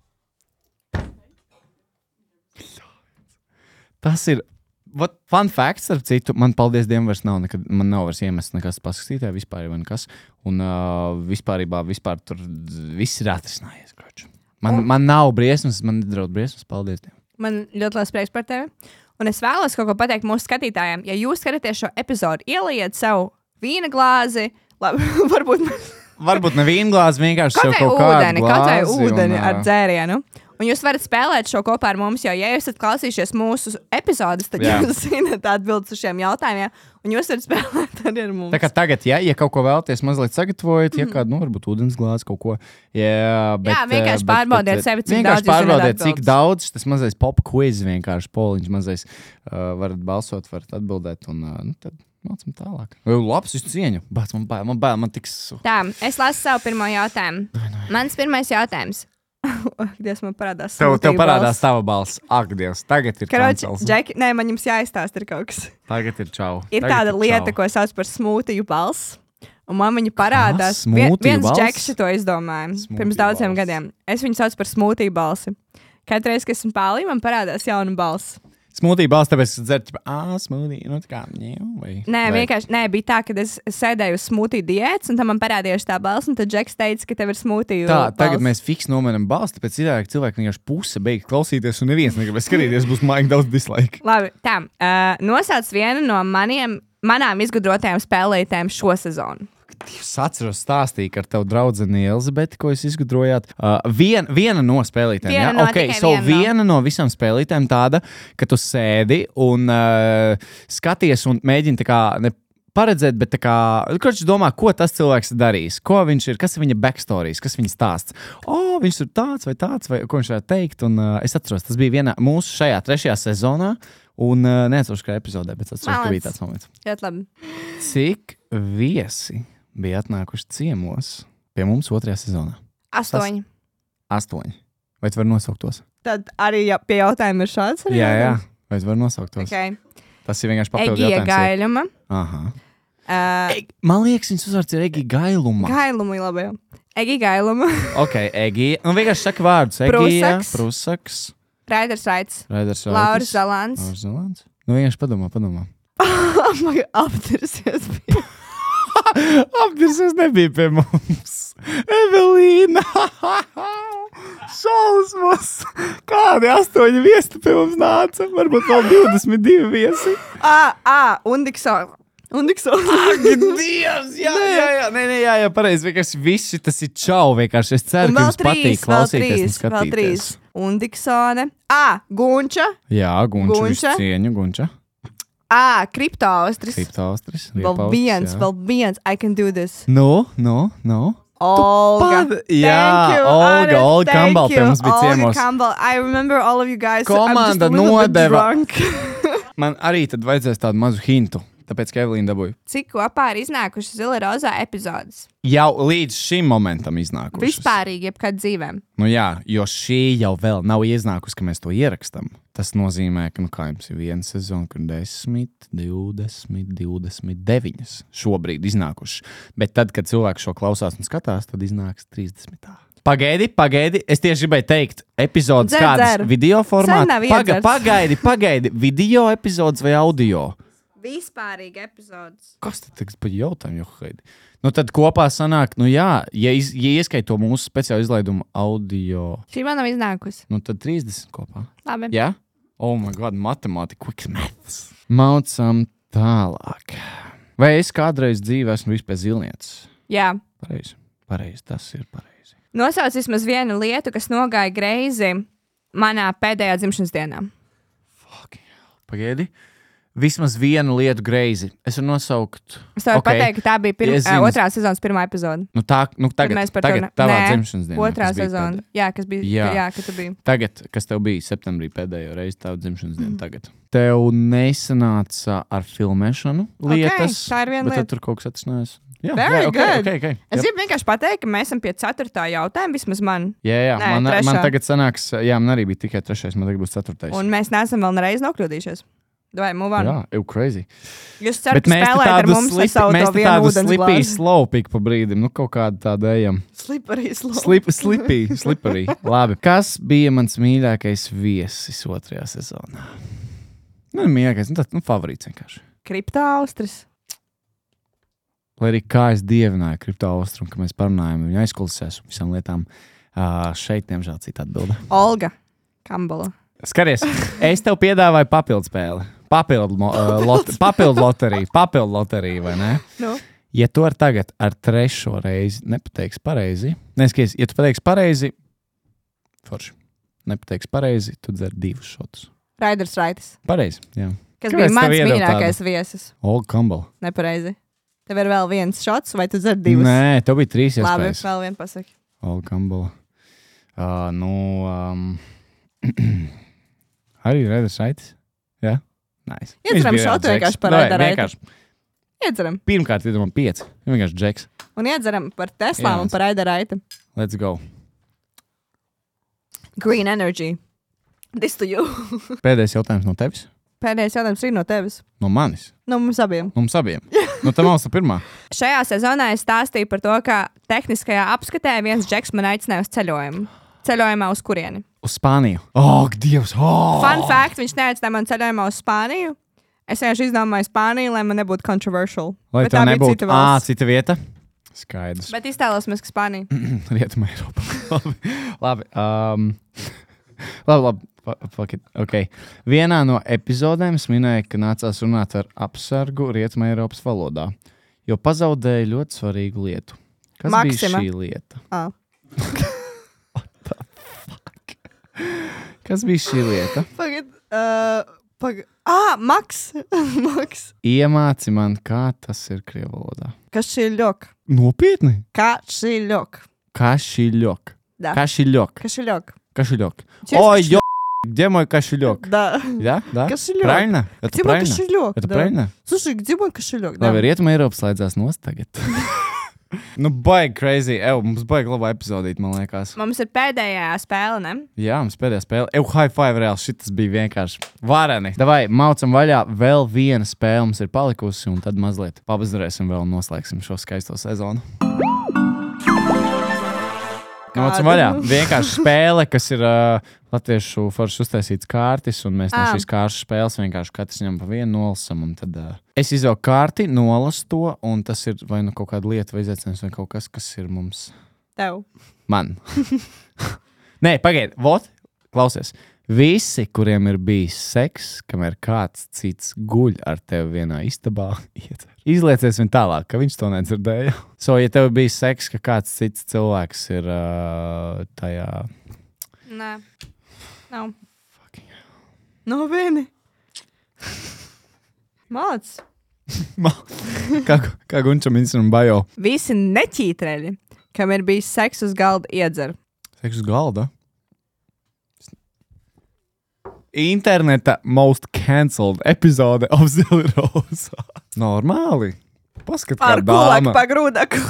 Tas ir what, fun facts, starp citu. Man, paldies Dievam, vairs nav, nekad, man nav vairs iemest nekas paskatītāji vispār, vai nekas. Un uh, vispārībā, vispār tur viss ir atrisinājies. Kroč. Man, man nav briesmas, man nedraud briesmas, paldies Dievam. Man ļoti liels prieks par tevi. Un es vēlos kaut ko pateikt mūsu skatītājiem. Ja jūs skatāties šo epizodu, ielieciet savu vīna glāzi, labi, varbūt mēs Varbūt ne vīnglāzi, vienkārši kaut sev vai kaut kādu ūdeni, kaut vai glāzi ūdeni un, ar ā, dzērienu. Un jūs varat spēlēt šo kopā ar mums, jo, ja jūs esat klausījušies mūsu epizodus, tad Jā. jūs zināt atbildes uz šiem jautājumiem, un jūs varat spēlēt arī ar mums. Tā kā tagad, ja, ja kaut ko vēlaties mazliet sagatavojat, ja kādu, nu, varbūt ūdens glāzi kaut ko. Jā, bet, Jā, vienkārši bet- pārbaudiet bet- sevi, cik vienkārši daudz jūs zināt pārbaudiet, cik atbildes. daudz tas mazais pop quiz, vienkārši poliņš mazais uh, varat balsot, varat atbildēt, un uh, nu, tad mācam tālāk. Jau, labs, es cieņu. Bāc, man bail, man bail, man tiks... Tā, es lasu savu pirmo jautājumu. Mans pirmais jautājums. Dievs, man parādās. Tev, tev sūtīja parādās balss. tava balss. Ak, Dievs, tagad ir Karoči, kancels. Džeki, nē, man jums jāizstāsta ir kaut kas. Tagad ir čau. Ir Tagad tāda lieta, čau. ko sauc par smūtiju balss. Un man viņa parādās. Kas? Vien, Smoothie viens balss? džeks to izdomāja Smoothie pirms daudziem balss. gadiem. Es viņu saucu par smūtiju balsi. Katru reizi, kad esmu pālī, man parādās jauna balss. Smūtī balss, tāpēc, ka dzert, ķipa, ā, smūtī, nu, tā kā, ņēm, vai... Nē, vai- vienkārši nē, bija tā, ka es sēdēju uz smūtiju diētas, un tam man parādījās tā balss, un tad džeks teica, ka tev ir smūtiju Tā, balss. tagad mēs fiks nomenam balstu, tāpēc ir cilvēki, cilvēki vienkārši puse beigt klausīties, un neviens negrib skatīties, būs maigi daudz dislike. Labi, tā. Uh, nosauc vienu no maniem, manām izgudrotajām spēlētēm šo sezonu. Es atceros stāstīju ar tavu draudzeni Elizabeti, ko jūs izgudrojāt. Uh, vien, viena no spēlītēm, Viena jā? no, Okay, tikai so viena no. viena no visām spēlītēm tāda, ka tu sēdi un uh, skaties un mēģini tā kā ne paredzēt, bet tā kā, kurš domā, ko tas cilvēks darīs, ko viņš ir, kas ir viņa backstories, kas viņa stāsts. O, viņš ir tāds vai tāds, vai ko viņš varētu teikt, un uh, es atceros, tas bija viena mūsu šajā trešajā sezonā, un uh, neatceros, kā epizodē, bet atceros, ka bija tāds moments. Ļoti labi. Cik viesi bija atnākuši ciemos pie mums otrajā sezonā? Astoņi. Astoņi. Vai tu vari nosaukt tos? Tad arī jā, pie jautājuma ir šāds. arī Jā, jā. jautājums? Vai tu vari nosaukt tos? Okay. Tas ir vienkārši papildu Egija jautājums. Gailuma. Aha. Uh, Eg, man liekas, viņas uzvārds ir Egija Gailuma. Gailuma ir labi. Egija Gailuma. Ok, Egija. Un vienkārši saka vārdus. Egija, Prusaks. Prusaks, Raiders Raits. Raiders Lauris Zalāns. Lauris Zalāns. Nu vienkārši padomā, padomā. Aptirsies bija. Apdirsies nebija pie mums. Evelīna. Šausmas! Kādi astoņi viesi pie mums nāca? Varbūt vēl divdesmit divi viesi. Ā, ā, Undikso. Undikso. Dievs! Jā, jā, jā, nē, nē, jā, jā, pareizi. Vienkārši visi tas ir čau. Vienkārši es ceru, ka jums patīk klausīties un skatīties. Vēl trīs. Undiksone. Ā, Gunča. Jā, Gunča. Gunča. Cieņu, Gunča. Ā, Kriptoaustris. Kriptoaustris. Vēl viens, vēl viens. I can do this. No, no, no. Olga. Pad... Jā, Olga, Olga Campbell pie mums bija ciemos. Olga Campbell. I remember all of you guys. Komanda I'm just a little nodeva. bit drunk. Man arī tad vajadzēs tādu mazu hintu. Tāpēc, ka Evelīna dabūja. Cik kopā ir iznākušas Zila Rozā epizodes? Jau līdz šim momentam iznākušas. Vispārīgi, jebkad dzīvēm. Nu jā, jo šī jau vēl nav iznākusi, ka mēs to ierakstam. Tas nozīmē, ka, nu kā jums ir viena sezona, kur desmit, divdesmit, divdesmit deviņas šobrīd iznākušas. Bet tad, kad cilvēki šo klausās un skatās, tad iznāks trīsdesmit. Pagaidi, pagaidi. Es tieši gribēju teikt, epizodes Dzer, kādas dzer. video formātā. Paga, iedzerts. pagaidi, pagaidi. Video epizodes vai audio? Vispārīgi epizodes. Kas tad tagad par jautājumu, Johaidi? Nu tad kopā sanāk, nu jā, ja, iz, ja ieskaito mūsu speciālu izlaidumu audio, Šī man nav iznākusi. nu tad trīsdesmit kopā. Labi. Jā? Oh my god, matemātika, quick maths. Maucam tālāk. Vai es kādreiz dzīvē esmu vispār zilniecis? Jā. Pareizi, pareizi, tas ir pareizi. Nosauc vismaz vienu lietu, kas nogāja greizi manā pēdējā dzimšanas dienā. Fucking hell. Pagaidi. Vismaz vienu lietu greizi. Es varu nosaukt. Es tev varu okay. pateikt, ka tā bija pirma, Es zinu. otrā sezonas pirmā epizode. Nu tā, nu tagad, Kad mēs par to tagad ne- tavā Nē, dzimšanas dienā. Otrā kas bija sezona. pēdējā. Jā, kas bija. Jā. Jā, ka tu biji. Tagad, kas tev bija septembrī pēdējo reizi tava dzimšanas diena, mm. tagad. Tev nesanāca ar filmēšanu lietas, tā ir viena bet lieta. tad tur kaut kas atrisinājās. Jā, Very jā, okay, good. okay, okay. Es Yep. gribu vienkārši pateikt, ka mēs esam pie ceturtā jautājuma, vismaz man. Jā, jā, Nē, man, trešā. man tagad sanāks, jā, man arī bija tikai trešais, man tagad būs ceturtais. Un mēs neesam vēl nereiz nokļūdījušies. Vai, move on. Jā, jau crazy. Jūs cerat, Bet ka mēs te spēlējat ar tādu mums, slipi, es savu mēs to te vienu tādu ūdens slipī glāzi. slowpik pa brīdim, nu kaut kādu tādu ejam. Slippery slow. Slip, slipī, slippery. Labi. Kas bija mans mīļākais viesis otrajā sezonā? Nu, mīļākais, nu tāds, nu, favorīts vienkārši. Kriptoaustris. Lai arī kā es dievināju kriptoaustrumu, ka mēs parunājam viņa aizkulisēs un visām lietām, uh, šeit, diemžēl, cita atbilde. Olga Campbell. Skaties, es tev piedāvāju papildu spēli. Papildu, uh, lot, papildu loteriju, papildu loteriju, vai ne? Nu? Ja tu ar tagad ar trešo reizi nepateiksi pareizi, neskaties, ja tu pateiksi pareizi, forši, nepateiksi pareizi, tu dzer divus šotus. Raiders Raitis. Pareizi, jā. Kas Kāpēc bija tev mans iedeva mīļākais viesis. Olga Campbell. Nepareizi. Tev ir vēl viens šots, vai tu dzer divus? Nē, tev bija trīs Labi, iespējas. vēl vien pasaki. Olga Campbell. Uh, nu, um, arī Raiders Raitis? Jā? Nice. Iedzeram Viņš bija šotu Džeks. vienkārši par Davai, Raider Raiti. vienkārši. Iedzeram. Pirmkārt, iedomājam pieci. Vienkārši Džeks. Un iedzeram par Teslām Jā. un par Raidera Raiti. Let's go. Green Energy. This to you. Pēdējais jautājums no tevis? Pēdējais jautājums ir no tevis. No manis? No mums abiem. Mums abiem. Nu, tā mums ir pirmā. Šajā sezonā es stāstīju par to, ka tehniskajā apskatē viens džeks man aicināja uz ceļojumu. Ceļojumā uz kurieni? Uz Spāniju. Oh, Dievs! Oh! Fun fact, viņš neaicināja man ceļojumā uz Spāniju. Es vienkārši izdomāju Spāniju, lai man nebūtu controversial. Lai Bet tā tā bija nebūtu. cita Ā, valsts. cita vieta? Skaidrs. Bet iztēlosimies, ka Spānija. Rietuma Eiropa. labi. Labi. Um, labi, labi. Fuck it. Okay. Vienā no epizodēm es minēju, ka nācās runāt ar apsargu Rietuma Eiropas valodā, jo pazaudēju ļoti svarīgu lietu. Kas Maksima. bija šī lieta? Ah. Kas bija šī lieta? Pagad, uh, pagad. Ah, Maks. Maks. Iemāci man, kā tas ir krievu valodā. Kašiļok. Nopietni? Kašiļok. Kašiļok. Da. Kašiļok. Kašiļok. Кошелек. Честно, Ой, кошелек. ё, где мой кошелек? Да. Да, да? Кошелек. Правильно? Это Где мой правильно? кошелек? Это Да. правильно? Слушай, где мой кошелек? Да. Labi, Rietuma Eiropa slēdzās nost tagad. Nu, baigi crazy. Ew, mums baigi labā epizodīt, man liekas. Mums ir pēdējā spēle, ne? Jā, mums pēdējā spēle. Ew, high five reāli. Šitas bija vienkārši vareni. Davai, maucam vaļā. Vēl viena spēle mums ir palikusi, un tad mazliet pabazdarēsim vēl un noslēgsim šo skaisto sezonu. Maucam vaļā. Vienkārši spēle, kas ir uh, latviešu forši uztaisīts kārtis, un mēs no Ah. šīs kārtas spēles vienkārši katrs ņem pa vienu nolasam, un tad uh, es izvēlu kārti, nolasu to, un tas ir vai nu kaut kāda lieta vai izaicinājums vai kaut kas, kas ir mums Tev. man. Nē, pagaidi, vot, klausies. Visi, kuriem ir bijis seks, kamēr kāds cits guļ ar tevi vienā istabā, iedzer. Izliecies viņu tālāk, ka viņš to nedzirdēja. So, ja tev bija seks, ka kāds cits cilvēks ir uh, tajā... Nē. Nav. No vieni. Māc. kā, kā Gunčam Instagram bio. Visi neķītreļi, kam ir bijis seks uz galda, iedzer. Seks uz galda? Interneta most cancelled epizode of Zili Rosa. Normāli. Paskat, kā Ar dāma. kulaku pa grūdaku.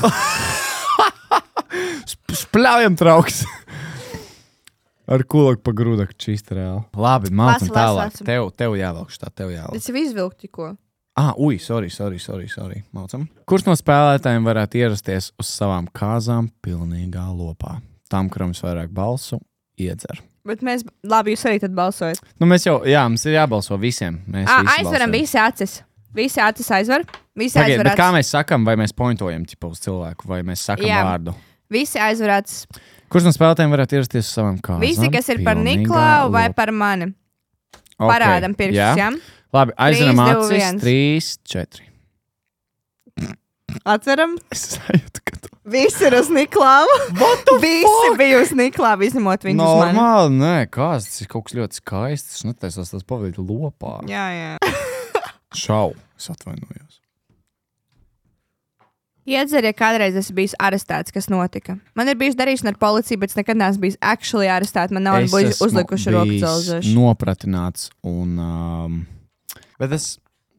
Spļaujam trauks. Ar kulaku pa grūdaku čīsta reāli. Labi, mācam Lasa, tālāk. lasa. Tev, tev jāvelkš tā, tev jāvelkš. Es jau izvilku tikko. Ah, ui, sorry, sorry, sorry, sorry. Mācam. Kurš no spēlētājiem varētu ierasties uz savām kāzām pilnīgā lopā? Tam, kuram visvairāk balsu, iedzer. Bet mēs, labi, jūs arī tad balsojat. Nu, mēs jau, jā, mums ir jābalso visiem. Mēs À, visi aizveram balsojam. visi acis. Visi acis aizver. Visi Pagaid, aizver bet kā acis. mēs sakam, vai mēs pointojam ķipa uz cilvēku, vai mēs sakam Jā. vārdu? Visi aizver acis. Kurš no spēlētājiem varētu ierasties uz savām kāzām? Visi, kas ir par pilnīgā Niklāu vai lopā? par mani. Ok, Parādam pirkšus, jā. jā? Labi, aizveram Trīs, divi, acis. viens. Trīs, četri. Atveram. Es sajūtu, ka tu... Visi ir uz Niklāvu. Visi bija uz Niklāvu, izņemot viņu uz mani. Normāli, nē, kāds, tas ir kaut kas ļoti skaists. Es netaisos tas pavadīt lopā. Jā, jā. Šau, es atvainojos. Iedzer, ja kādreiz esmu bijis arestēts, kas notika. Man ir bijusi darīšana ar policiju, bet es nekad neesmu bijis actually arestēts. Man nav Es bijis esmu uzlikuši roku bijis celzēšu. nopratināts un... Um, bet es...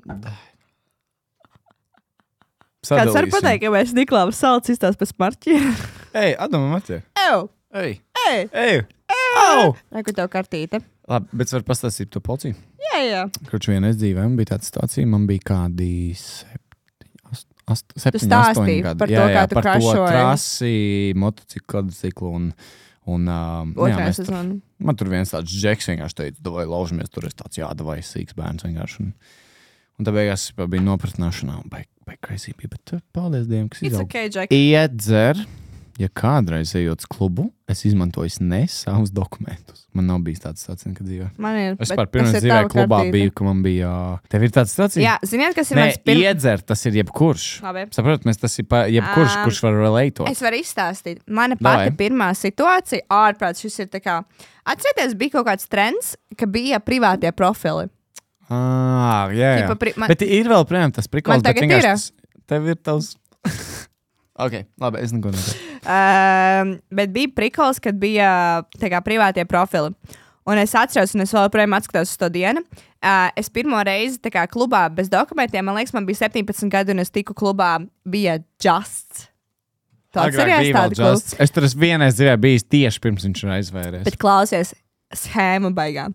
Kāds var pateikt, ka mēs Niklāvu salds izstās pēc marķiem? Ej, Adama Matē. Ew! Ej, Ej! ej. Au! Reku tev kartīte. Labi, bet var pastāstīt to policiju? Jā, jā. Kroči vienreiz dzīvē man bija tāda situācija, man bija kādi septiņi, ast, ast, septiņi stāstīji astoņi gadi. par to, jā, jā, kā tu par to krašoji. trasi, motociklu, kvadriciklu un, un um, jā, Otrā mēs tur, sezona. man tur viens tāds džeks vienkārši teica, davai laužamies, tur es tāds jādavai sīks bērns vienkārši. Un, un tā beigās bija nopratināšanā un baigi, baigi crazy bija, bet uh, paldies Dievam, kas It's izaug. okay, Jack. Iedzer, ja kādreiz ejot uz klubu, es izmantoju ne savus dokumentus. Man nav bijis tāds stācija, kad dzīvē. Man ir. Es bet par tas pirmā ir dzīvē tava klubā kartīte. biju, ka man bija. Tev ir tāds stācija? Jā, ziniet, kas ir Nē, mans pirmais. iedzer, tas ir jebkurš. Labi. Saprotat, mēs tas ir pa, jebkurš, Ām, kurš var relatot. Es varu izstāstīt. Mana Davai. pati pirmā situācija, ārprāt, šis ir tā kā. Atcerieties, bija kaut kāds trends, ka bija privātie profili. Ah, jā, jā. Tipa pri- man- Bet ir vēl, protams, tas prikals, Man bet tagad vienkārši ir. tas- Tev ir tavs. Ok, labi, es neko nedaru. Um, bet bija prikals, kad bija tā kā privātie profili. Un es atceros, un es vēl joprojām atskatos uz to dienu. Uh, es pirmo reizi tā kā klubā bez dokumentiem, man liekas, man bija septiņpadsmit gadi, un es tiku klubā, bija Just. Tu Agrāk atceries bija vēl tādu klubu? Just. Es tur esmu vienreiz dzīvē bijis tieši pirms viņš ir aizvēries. Bet klausies, schēma baigā.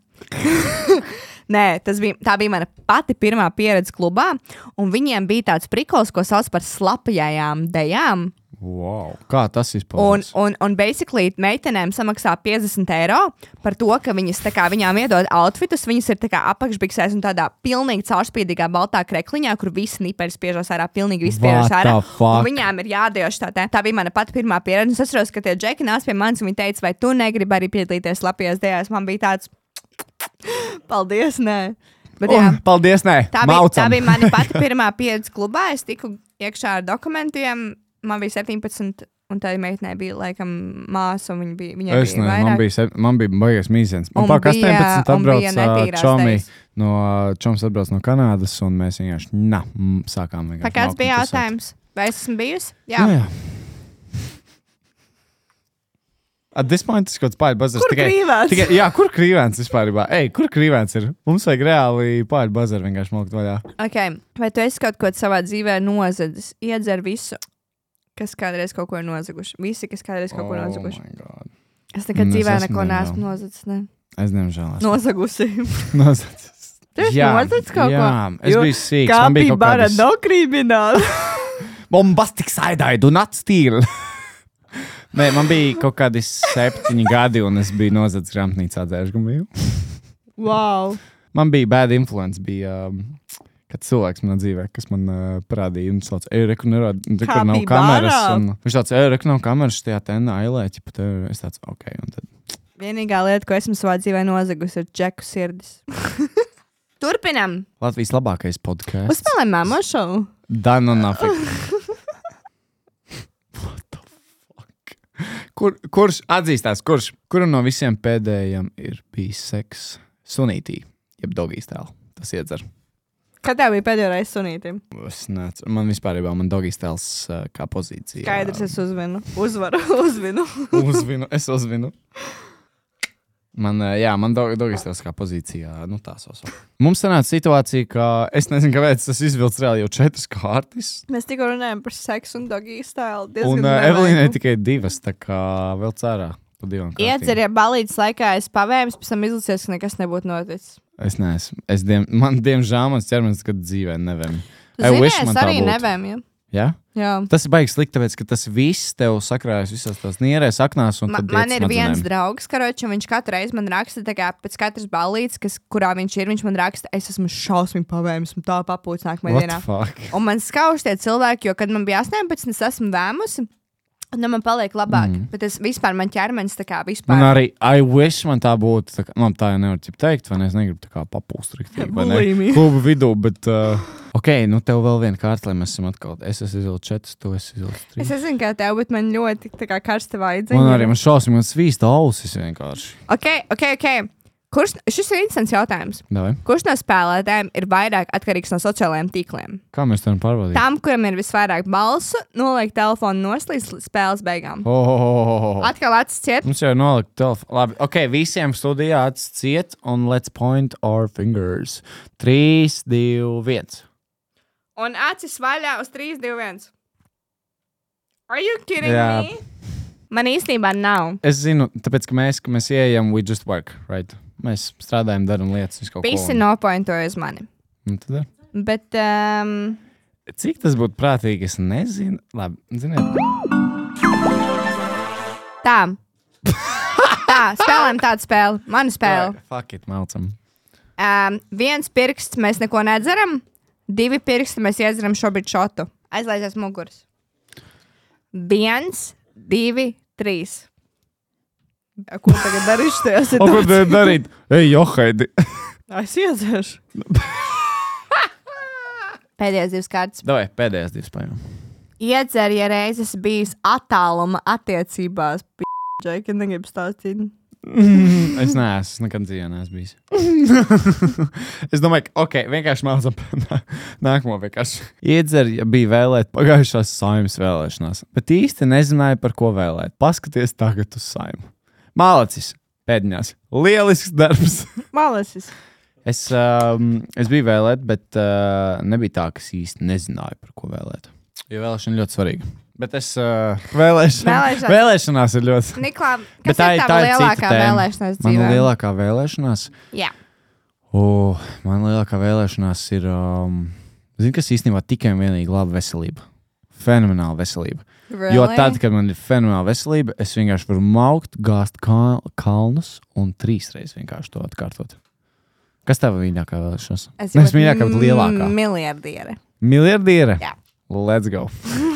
Nē, tas bija, tā bija mana pati pirmā pieredze klubā, un viņiem bija tāds prikols, ko sauc par slapjajām dejām. Wow. Kā tas Un, izpaužas? un, un basically meitenēm samaksā piecdesmit eiro par to, ka viņas tā kā viņām iedod outfitus, viņas ir tā kā apakšbiksēs un tādā pilnīgi caurspīdīgā baltā krekliņā, kur visi niperi spiežās ārā, pilnīgi visi spiežās What ārā. the fuck? Un viņām ir jādejoši tā, tā. Tā bija mana pati pirmā pieredze. Es atceros, ka tie džeki nāca pie manis un viņi teica, vai tu negribi arī piedalīties slapjās dejās. Man bija tāds, paldies, nē. Bet, jā, Oh, paldies, nē. tā, bija, Maucam. tā bija mana pati pirmā pieredze klubā. Es tiku iekšā ar dokumentiem. Man bija septiņpadsmit, un tā meitenei bija laikam māsa, un viņa bija, viņai Es bija ne, vairāk. man bija, sep- man bija baigies mīziens. Man Un pār bija- astoņpadsmit un bija atbrauc netīrās čomi dejas. no, čoms atbrauc no Kanādas, un mēs vienkārši, na, mm, sākām vienkārši. Pa kāds maukt bija un tusēt. jautājums? Vai es esmu bijusi? Jā. Jā, jā. At this point, tas ir kaut kāds pāri bazars. Kur krīvēns? Tikai, jā, kur krīvēns vispār ir? Ej, kur krīvēns ir? Mums vajag reāli pāri bazaru vienkārši maukt vaļā. Okay. Vai tu esi kaut ko savā dzīvē nozadzis? Iedzer visu, kas kādreiz kaut ko ir nozaguši. Visi, kas kādreiz kaut ko nozaguši. my God. Es nekad Nu, es dzīvē esmu, neko diemžēl. neesmu nozadzis. Ne? Es nemžēl. esmu Nozagusi. Nozacis. Tu esi Jā, nozadzis kaut ko? Jā, es Jo biju sīks. Man bija kaut Kapibara kādas... no krimināla. Bombastic side-eye, do not steal. Nē, man bija kaut kādi septiņi gadi, un es biju nozadzis grāmatnīcā dzēršgumiju. Wow. Man bija bad influence, bija um, kāds cilvēks manā dzīvē, kas man uh, parādīja, un viņš tāds, ej, reku, nerāda, tur nav Kapibara. kameras, un viņš tāds, ej, reku, nav kameras šajā tenā ailē, ķipa, tev, es tāds, ok, un tad Vienīgā lieta, ko esmu savā dzīvē nozagusi, ir džeku sirdis. Turpinam. Latvijas labākais podcasts. Uzspēlēm Mamo šovu. Done on nothing. What the fuck? Kur, kurš atzīstās, kurš, kuram no visiem pēdējiem ir bijis seks sunītī, jeb doggy style? Tas iedzer. Kad tev bija pēdējo reizi sunītim? Es nec, man vispārībā man doggy styles uh, kā pozīcija. Skaidrs, es uzvinu. Uzvaru, uzvinu. uzvinu, es uzvinu. Man, jā, man doggy styles kā pozīcijā, nu tā soso. Mums sanāca situācija, ka es nezinu, kāpēc tas izvilts reāli jau četras kārtis. Mēs tikko runājam par seksu un doggy style. Un uh, Evelīnai tikai divas, tā kā vēl cerā pa divām kārtīm. Iedzer, ja balītas laikā es pavēms, pēc tam izlasies, ka nekas nebūtu noticis. Es neesmu. Es diem, man, diemžēl, mans ķermenis, kad dzīvē nevēm. Zini, es arī nevēm, ja? Ja? Jā. Tas ir baigi slikti, tāpēc, ka tas viss tev sakrājas visās tās nierēs, aknās un Ma, tad man ir smadzenēm. Viens draugs, karoči, un viņš katru reizi man raksta, tā kā pēc katras balītes, kas, kurā viņš ir, viņš man raksta, es esmu šausmīgi pavēmis, un tā papūts nākamajā dienā. What the fuck? Un man skauž tie cilvēki, jo, kad man bija astoņpadsmit, es esmu vēmusi, un man paliek labāk, mm. bet es vispār, man ķermenis tā kā vispār. Man arī, I wish man tā būtu, tā kā, man tā jau nevar ķip teikt, vai ne, es negribu tā kā papūst riktīgi, vai ne, klubu vidū, bet, uh, ok, nu tev vēl viena kārta, lai mēs esam atkal, es esmu izvilcis četras, tu esi izvilcis trīs. Es nezinu, kā tev, bet man ļoti tā kā karsta vajadzēja. Man arī, man šausmīgi, man svīsta ausis vienkārši. Ok, ok, ok. Kurš, šis ir interesants jautājums. Davai. Kurš no spēlētājiem ir vairāk atkarīgs no sociālajiem tīkliem? Kā mēs to varam pārbaudīt? Tam, kuram ir visvairāk balsu, noliek telefonu nost līdz spēles beigām. Oh, oh, oh, oh. Atkal acis ciet. Mums jau ir nolikt telefonu. Labi, ok, visiem studijā acis ciet un let's point our fingers. Trīs, divi, viens. Un acis vaļā uz trīs, divi, viens. Are you kidding Jā. me? Man īstenībā nav. Es zinu, tāpēc, ka mēs, ka mēs ieejam, we just work, right? Mēs strādājam, daram lietas, visu kaut ko. Visi nopointoja uz mani. Un tad ar? Bet, um, Cik tas būtu prātīgi, es nezinu. Labi, ziniet. tā. tā, spēlēm tādu spēli. Manu spēli. Right, fuck it, maucam. Um, viens pirksts mēs neko nedzeram. Divi pirksti mēs iedzeram šobrīd šotu. Aizlaizies muguras. Viens, divi, trīs. Ko tagad darīšu tajā O, ko situācijā? te darīt? Ej, johaidi. Es iedzeršu. Pēdējās divas kārtas. Davai, pēdējās divas paņem. Iedzer, ja reizes bijis attāluma attiecībās. P***ģai, kad negribu stāstīt. Es neesmu, es nekad dzīvē neesmu bijis. Es domāju, ka, ok, vienkārši mācam nākamo vienkārši. Iedzer, ja bija vēlēt pagājušās Saeimas vēlēšanās, bet īsti nezināju, par ko vēlēt. Paskaties tagad uz Saimu. Mālacis, pēdiņās. Lielisks darbs. Malasis. Es, um, es biju vēlēt, bet uh, nebija tā, ka es īsti nezināju, par ko vēlēt. Jo vēlēšana ļoti svarīga. Bet es uh, vēlēšana, Vēlēšanās. vēlēšanās ir ļoti... Niklā, Bet kas tā ir ir- tava tā ir cita lielākā tēma. vēlēšanās Man dzīvē? lielākā vēlēšanās... Jā. Oh, man lielākā vēlēšanās ir, um, zini, kas īstenībā tikai un vienīgi laba veselība. Fenomenāla veselība. Really? Jo tad, kad man ir fenomenāla veselība, es vienkārši varu maukt, gāzt kal kalnus un trīs reizes vienkārši to atkārtot. Kas tev mīļākā vēlēšanās? Es Nes mīļākā, bet lielākā. Miljardiere. Miljardiere? Jā. Let's go.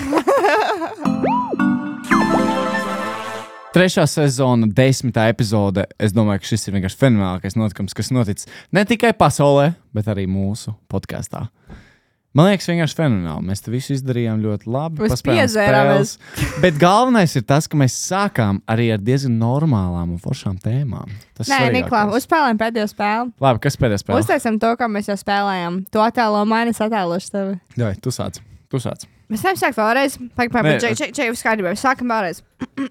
Trešā sezona, desmitā epizode. Es domāju, ka šis ir vienkārši fenomenālākais notikums, kas noticis ne tikai pasaulē, bet arī mūsu podkāstā. Man liekas, vienkārši fenomenāli. Mēs te visu izdarījām ļoti labi. Mēs paspēlējām piedzērāmies. spēles. Bet galvenais ir tas, ka mēs sākām arī ar diezgan normālām un foršām tēmām. Tas Nē, Niklā, svarīgākais. uzspēlējam pēdējo spēli. Labi, kas pēdējais spēle? Uztaisam to, kā mēs jau spēlējām. Tu attēlo mani, es attēlošu tevi. Jā, tu sāc. Tu sāc. Mēs nevaram sākt vēlreiz. Pagaid, pagaid, Nē, ček, ček, ček, uz skaidrību. Sākam vēlreiz.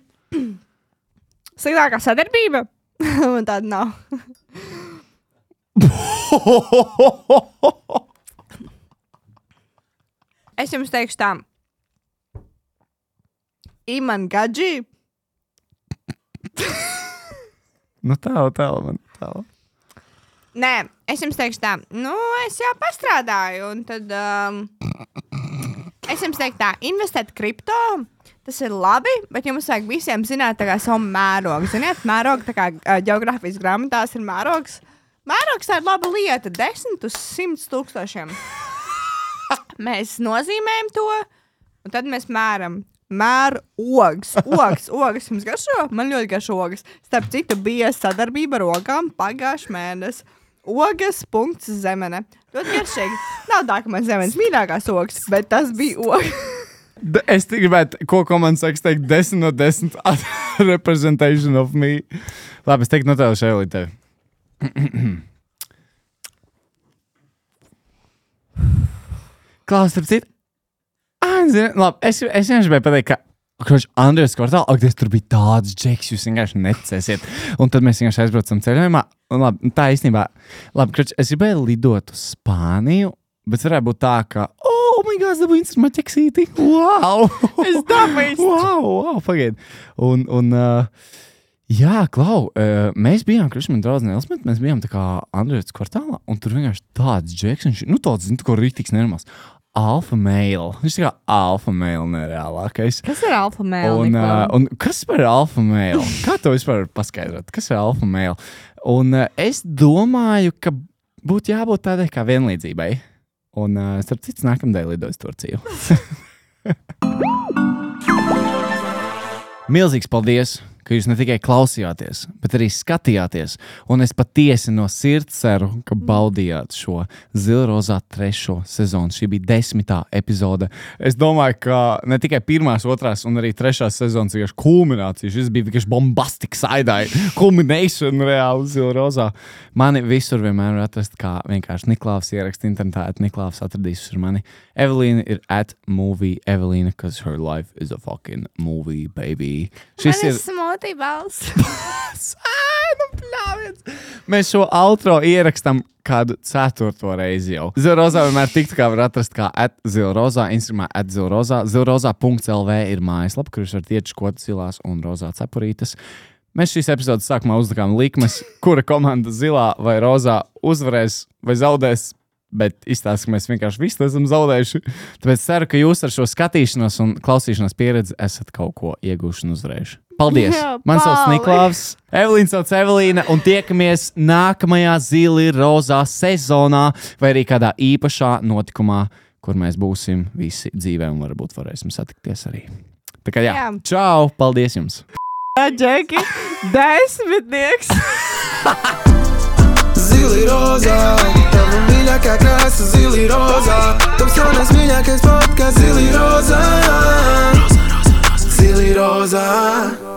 Sliktākā sadarbība? Man tāda nav. Es jums teikšu tā. Iman Gadži. Nu tā, tā, man tā. Nē, es jums teikšu tā. Nu, es jau pastrādāju. Un tad um, es jums teikšu tā. Investēt kripto. Tas ir labi, bet jums vajag visiem zināt tā kā savu mērogu. Ziniet, mērogu tā kā uh, geogrāfijas grāmatās ir mērogs. Mērogs tā ir laba lieta. Desmit uz simts tūkstošiem. Mēs nozīmējam to, un tad mēs mēram. mēru ogas. Ogas, ogas jums garšo? Man ļoti garšo ogas. Starp citu bija sadarbība ar ogām pagājuši mēnesi. Ogas punkts zemene. Ļoti garšīgi. Nav tā, ka man zemenes mīļākās ogas, bet tas bija ogas. Es gribētu, ko komandas saka, teikt desmit no desmit representation of me. Labi, es teiktu, noteikti šeit tevi. Klaus, starp citu. Ah, zinu, labi, es, es vienkārši gribēju pateikt, ka Kroč, Andrijas kvartālā, ak, tur bija tāds džeks, jūs vienkārši neticēsiet. Un tad mēs vienkārši aizbraucam ceļojumā. Un labi, tā īstenībā, labi, Kroč, es gribēju lidot uz Spāniju, bet varētu būt tā, ka, oh my God, dabūju instrumentu ķeksīti. Wow! Es dabīju. Wow, wow, pagaid. Un, un uh, jā, Klau, uh, mēs bijām, Kroč, man draudz Nelsmet, mēs bijām tā kā Andrijas kvartālā, un tur vienkārši tāds džeks, viņš, nu tāds, zinu, tā kā rītīgs nenormāls. Alfa male. Viņš ir kā alfa male nereālākais. Kas ir alfa male? Un, uh, un kas par alfa male? Kā to vispār paskaidrot? Kas ir alfa male? Un uh, es domāju, ka būtu jābūt tādai kā vienlīdzībai. Un uh, starp citu nākamdēļ lidojas Turciju. Milzīgs paldies, ka jūs ne tikai klausījāties, bet arī skatījāties. Un es patiesi no sirds ceru, ka baudījāt šo Zilrozā trešo sezonu. Šī bija desmitā epizode. Es domāju, ka ne tikai pirmās, otrās un arī trešās sezonas vienkārši kulminācija. Šis bija vienkārši bombastic side-eye. Culmination reāli Zilrozā. Mani visur vienmēr var atrast, kā vienkārši Niklaus ieraksta internetā. At Niklaus atradīs ar mani. Evelīna ir at movie Evelīna, because her life is a fucking movie, baby. Šis Man ir... smotībals. Ai, nu pļāviens. Mēs šo outro ierakstam kādu ceturto reizi jau. Zilrozā vienmēr tiktu, kā var atrast kā at Zilrozā, Instagramā at Zilrozā. Zilrozā punkts L V ir mājaslapa, kur jūs varat iečkot zilās un rozā cepurītes. Mēs šīs epizodes sākumā uzlikām likmes, kura komanda zilā vai rozā uzvarēs vai zaudēs. Bet izstāsta, ka mēs vienkārši visi esam zaudējuši. Tāpēc ceru, ka jūs ar šo skatīšanos un klausīšanos pieredzi esat kaut ko ieguvuši un uzvarējuši. Paldies! Jā, Man sauc Pauli. Niklaus, Evelīna sauc Evelīna, un tiekamies nākamajā Zili rozā sezonā vai arī kādā īpašā notikumā, kur mēs būsim visi dzīvē un varbūt varēsim satikties arī. Tā kā jā, Jā. čau! Paldies jums! Jā, Džeki, desmitnieks. Zili rozā, tava mīļākā krāsa zili rozā. Tavs jaunais mīļākais podcasts zili rozā. Zili rozā.